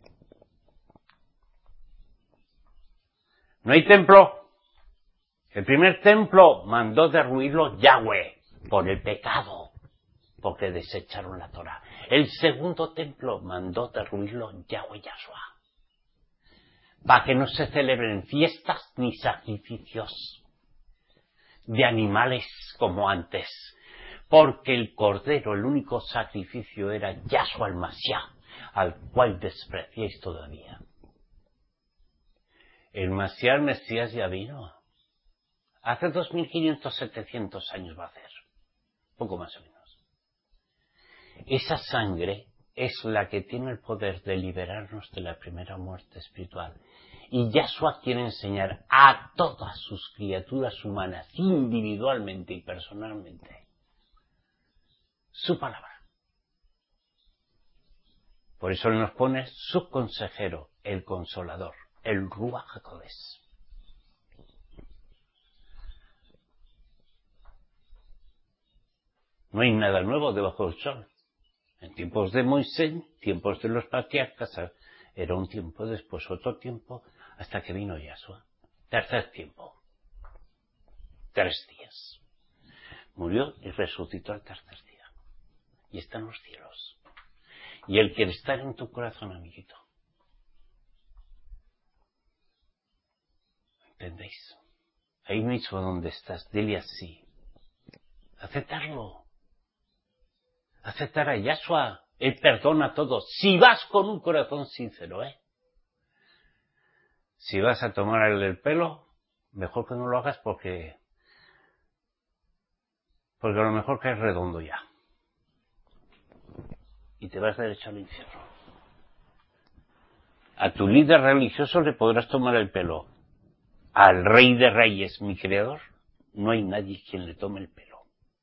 No hay templo. El primer templo mandó derruirlo Yahweh por el pecado, porque desecharon la Torah. El segundo templo mandó derruirlo Yahweh Yahshua, para que no se celebren fiestas ni sacrificios de animales como antes, porque el Cordero, el único sacrificio, era Yahshua el Mashiach, al cual despreciáis todavía. El Mashiach, el Mesías, ya vino. Hace dos mil quinientos, setecientos años va a hacer, poco más o menos. Esa sangre es la que tiene el poder de liberarnos de la primera muerte espiritual. Y Yahshua quiere enseñar a todas sus criaturas humanas, individualmente y personalmente, su palabra. Por eso nos pone su consejero, el consolador, el Ruach HaKodesh. No hay nada nuevo debajo del sol. En tiempos de Moisés, tiempos de los patriarcas, era un tiempo, después otro tiempo, hasta que vino Yahshua. Tercer tiempo. Tres días. Murió y resucitó al tercer día. Y está en los cielos. Y Él quiere estar en tu corazón, amiguito. ¿Entendéis? Ahí mismo donde estás, dile así. Aceptarlo. Aceptar a Yahshua. Él perdona todo. Si vas con un corazón sincero, ¿eh? Si vas a tomarle el pelo, mejor que no lo hagas porque porque a lo mejor caes redondo ya. Y te vas derecho al infierno. A tu líder religioso le podrás tomar el pelo. Al Rey de Reyes, mi Creador, no hay nadie quien le tome el pelo.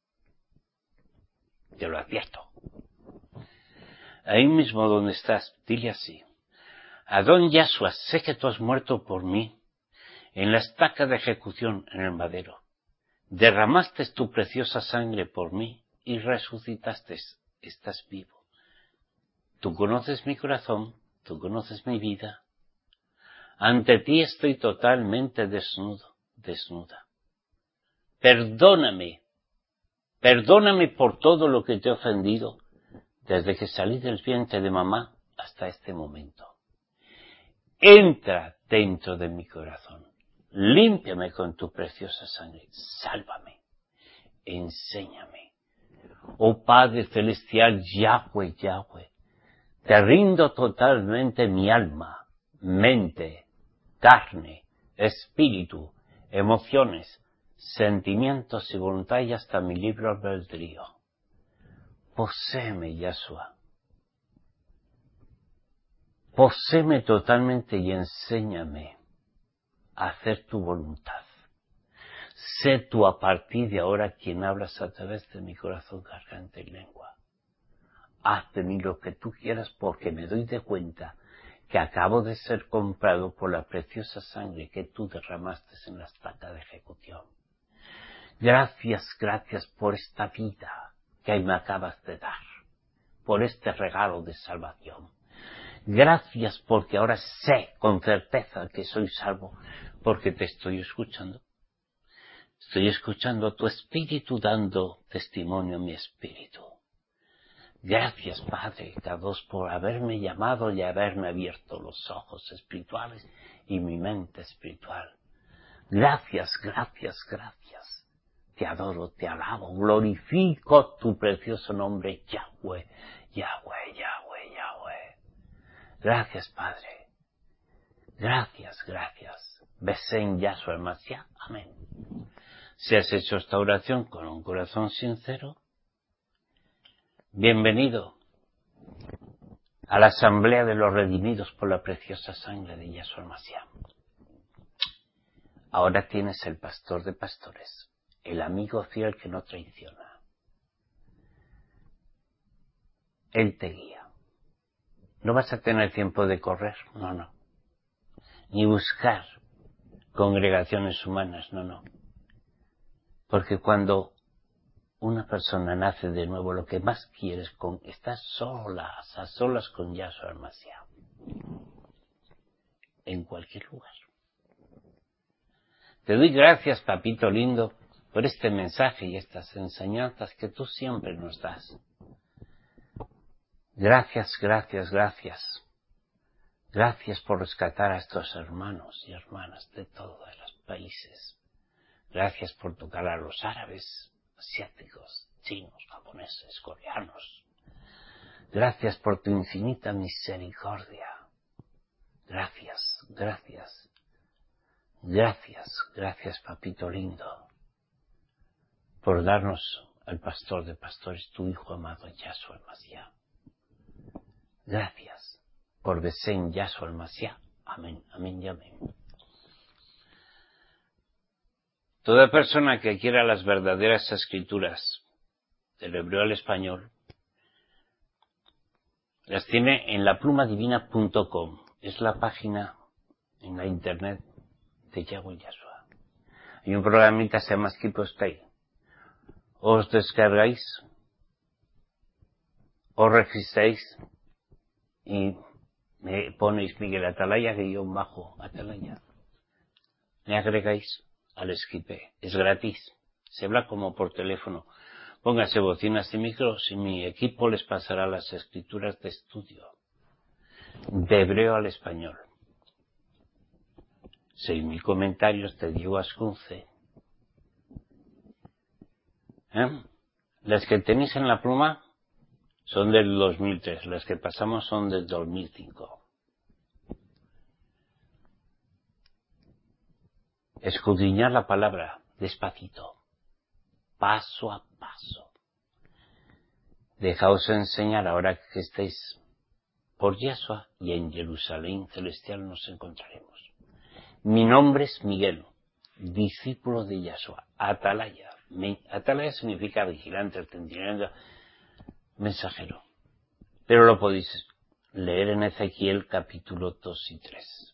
Te lo advierto. Ahí mismo donde estás, dile así. Adón Yahshua, sé que tú has muerto por mí en la estaca de ejecución en el madero. Derramaste tu preciosa sangre por mí y resucitaste. Estás vivo. Tú conoces mi corazón, tú conoces mi vida. Ante ti estoy totalmente desnudo, desnuda. Perdóname, perdóname por todo lo que te he ofendido desde que salí del vientre de mamá hasta este momento. Entra dentro de mi corazón, límpiame con tu preciosa sangre, sálvame, enséñame. Oh Padre Celestial, Yahweh, Yahweh, te rindo totalmente mi alma, mente, carne, espíritu, emociones, sentimientos y voluntad y hasta mi libre albedrío. Poséeme, Yahshua. Poséeme totalmente y enséñame a hacer tu voluntad. Sé tú a partir de ahora quien hablas a través de mi corazón, garganta y lengua. haz de mí lo que tú quieras, porque me doy de cuenta que acabo de ser comprado por la preciosa sangre que tú derramaste en la estaca de ejecución. Gracias, gracias por esta vida que me acabas de dar, por este regalo de salvación. Gracias porque ahora sé con certeza que soy salvo, porque te estoy escuchando. Estoy escuchando a tu espíritu dando testimonio a mi espíritu. Gracias, Padre Dios, por haberme llamado y haberme abierto los ojos espirituales y mi mente espiritual. Gracias, gracias, gracias. Te adoro, te alabo, glorifico tu precioso nombre, Yahweh, Yahweh, Yahweh, Yahweh. Gracias, Padre. Gracias, gracias. Besén Yahshua el Mashiach. Amén. Si has hecho esta oración con un corazón sincero, bienvenido a la asamblea de los redimidos por la preciosa sangre de Yahshua el Mashiach. Ahora tienes el pastor de pastores, el amigo fiel que no traiciona. Él te guía. No vas a tener tiempo de correr, no, no. Ni buscar congregaciones humanas, no, no. Porque cuando una persona nace de nuevo, lo que más quiere es con, estar solas, a solas con Yahshua el Mashiach. En cualquier lugar. Te doy gracias, papito lindo, por este mensaje y estas enseñanzas que tú siempre nos das. Gracias, gracias, gracias. Gracias por rescatar a estos hermanos y hermanas de todos los países. Gracias por tocar a los árabes, asiáticos, chinos, japoneses, coreanos. Gracias por tu infinita misericordia. Gracias, gracias. Gracias, gracias, papito lindo, por darnos al pastor de pastores, tu hijo amado, Yahshua el Mashiach. Gracias por besén Yahshua el Mashiach. Amén, amén y amén. Toda persona que quiera las verdaderas escrituras del hebreo al español las tiene en la pluma divina punto com. Es la página en la internet de Yahweh Yahshua. Hay un programita que se llama Skip Stay. Os descargáis, os registráis y me ponéis Miguel Atalaya, que yo bajo Atalaya. Me agregáis al Esquipe. Es gratis. Se habla como por teléfono. Póngase bocinas y micros y mi equipo les pasará las escrituras de estudio. De hebreo al español. Seis mil comentarios de Diego Ascunce. ¿Eh? Las que tenéis en la pluma son del dos mil tres. Las que pasamos son del dos mil cinco. Escudriñar la palabra despacito, paso a paso. Dejaos enseñar ahora que estáis por Yahshua y en Jerusalén celestial nos encontraremos. Mi nombre es Miguel, discípulo de Yahshua, Atalaya. Atalaya significa vigilante, centinela, mensajero. Pero lo podéis leer en Ezequiel capítulo dos y tres.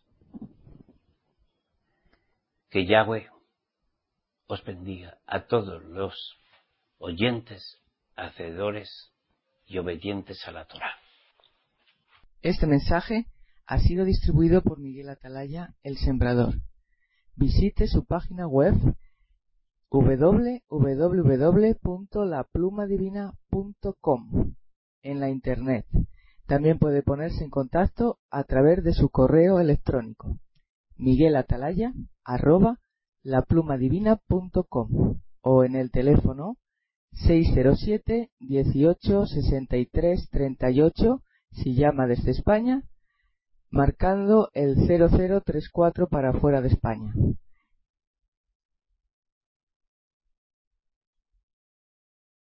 Que Yahweh os bendiga a todos los oyentes, hacedores y obedientes a la Torá. Este mensaje ha sido distribuido por Miguel Atalaya, el Sembrador. Visite su página web doble u doble u doble u punto la pluma divina punto com en la internet. También puede ponerse en contacto a través de su correo electrónico miguelatalaya arroba la pluma divina punto com o en el teléfono seis cero siete, dieciocho, sesenta y tres, treinta y ocho si llama desde España, marcando el cero cero tres cuatro para fuera de España.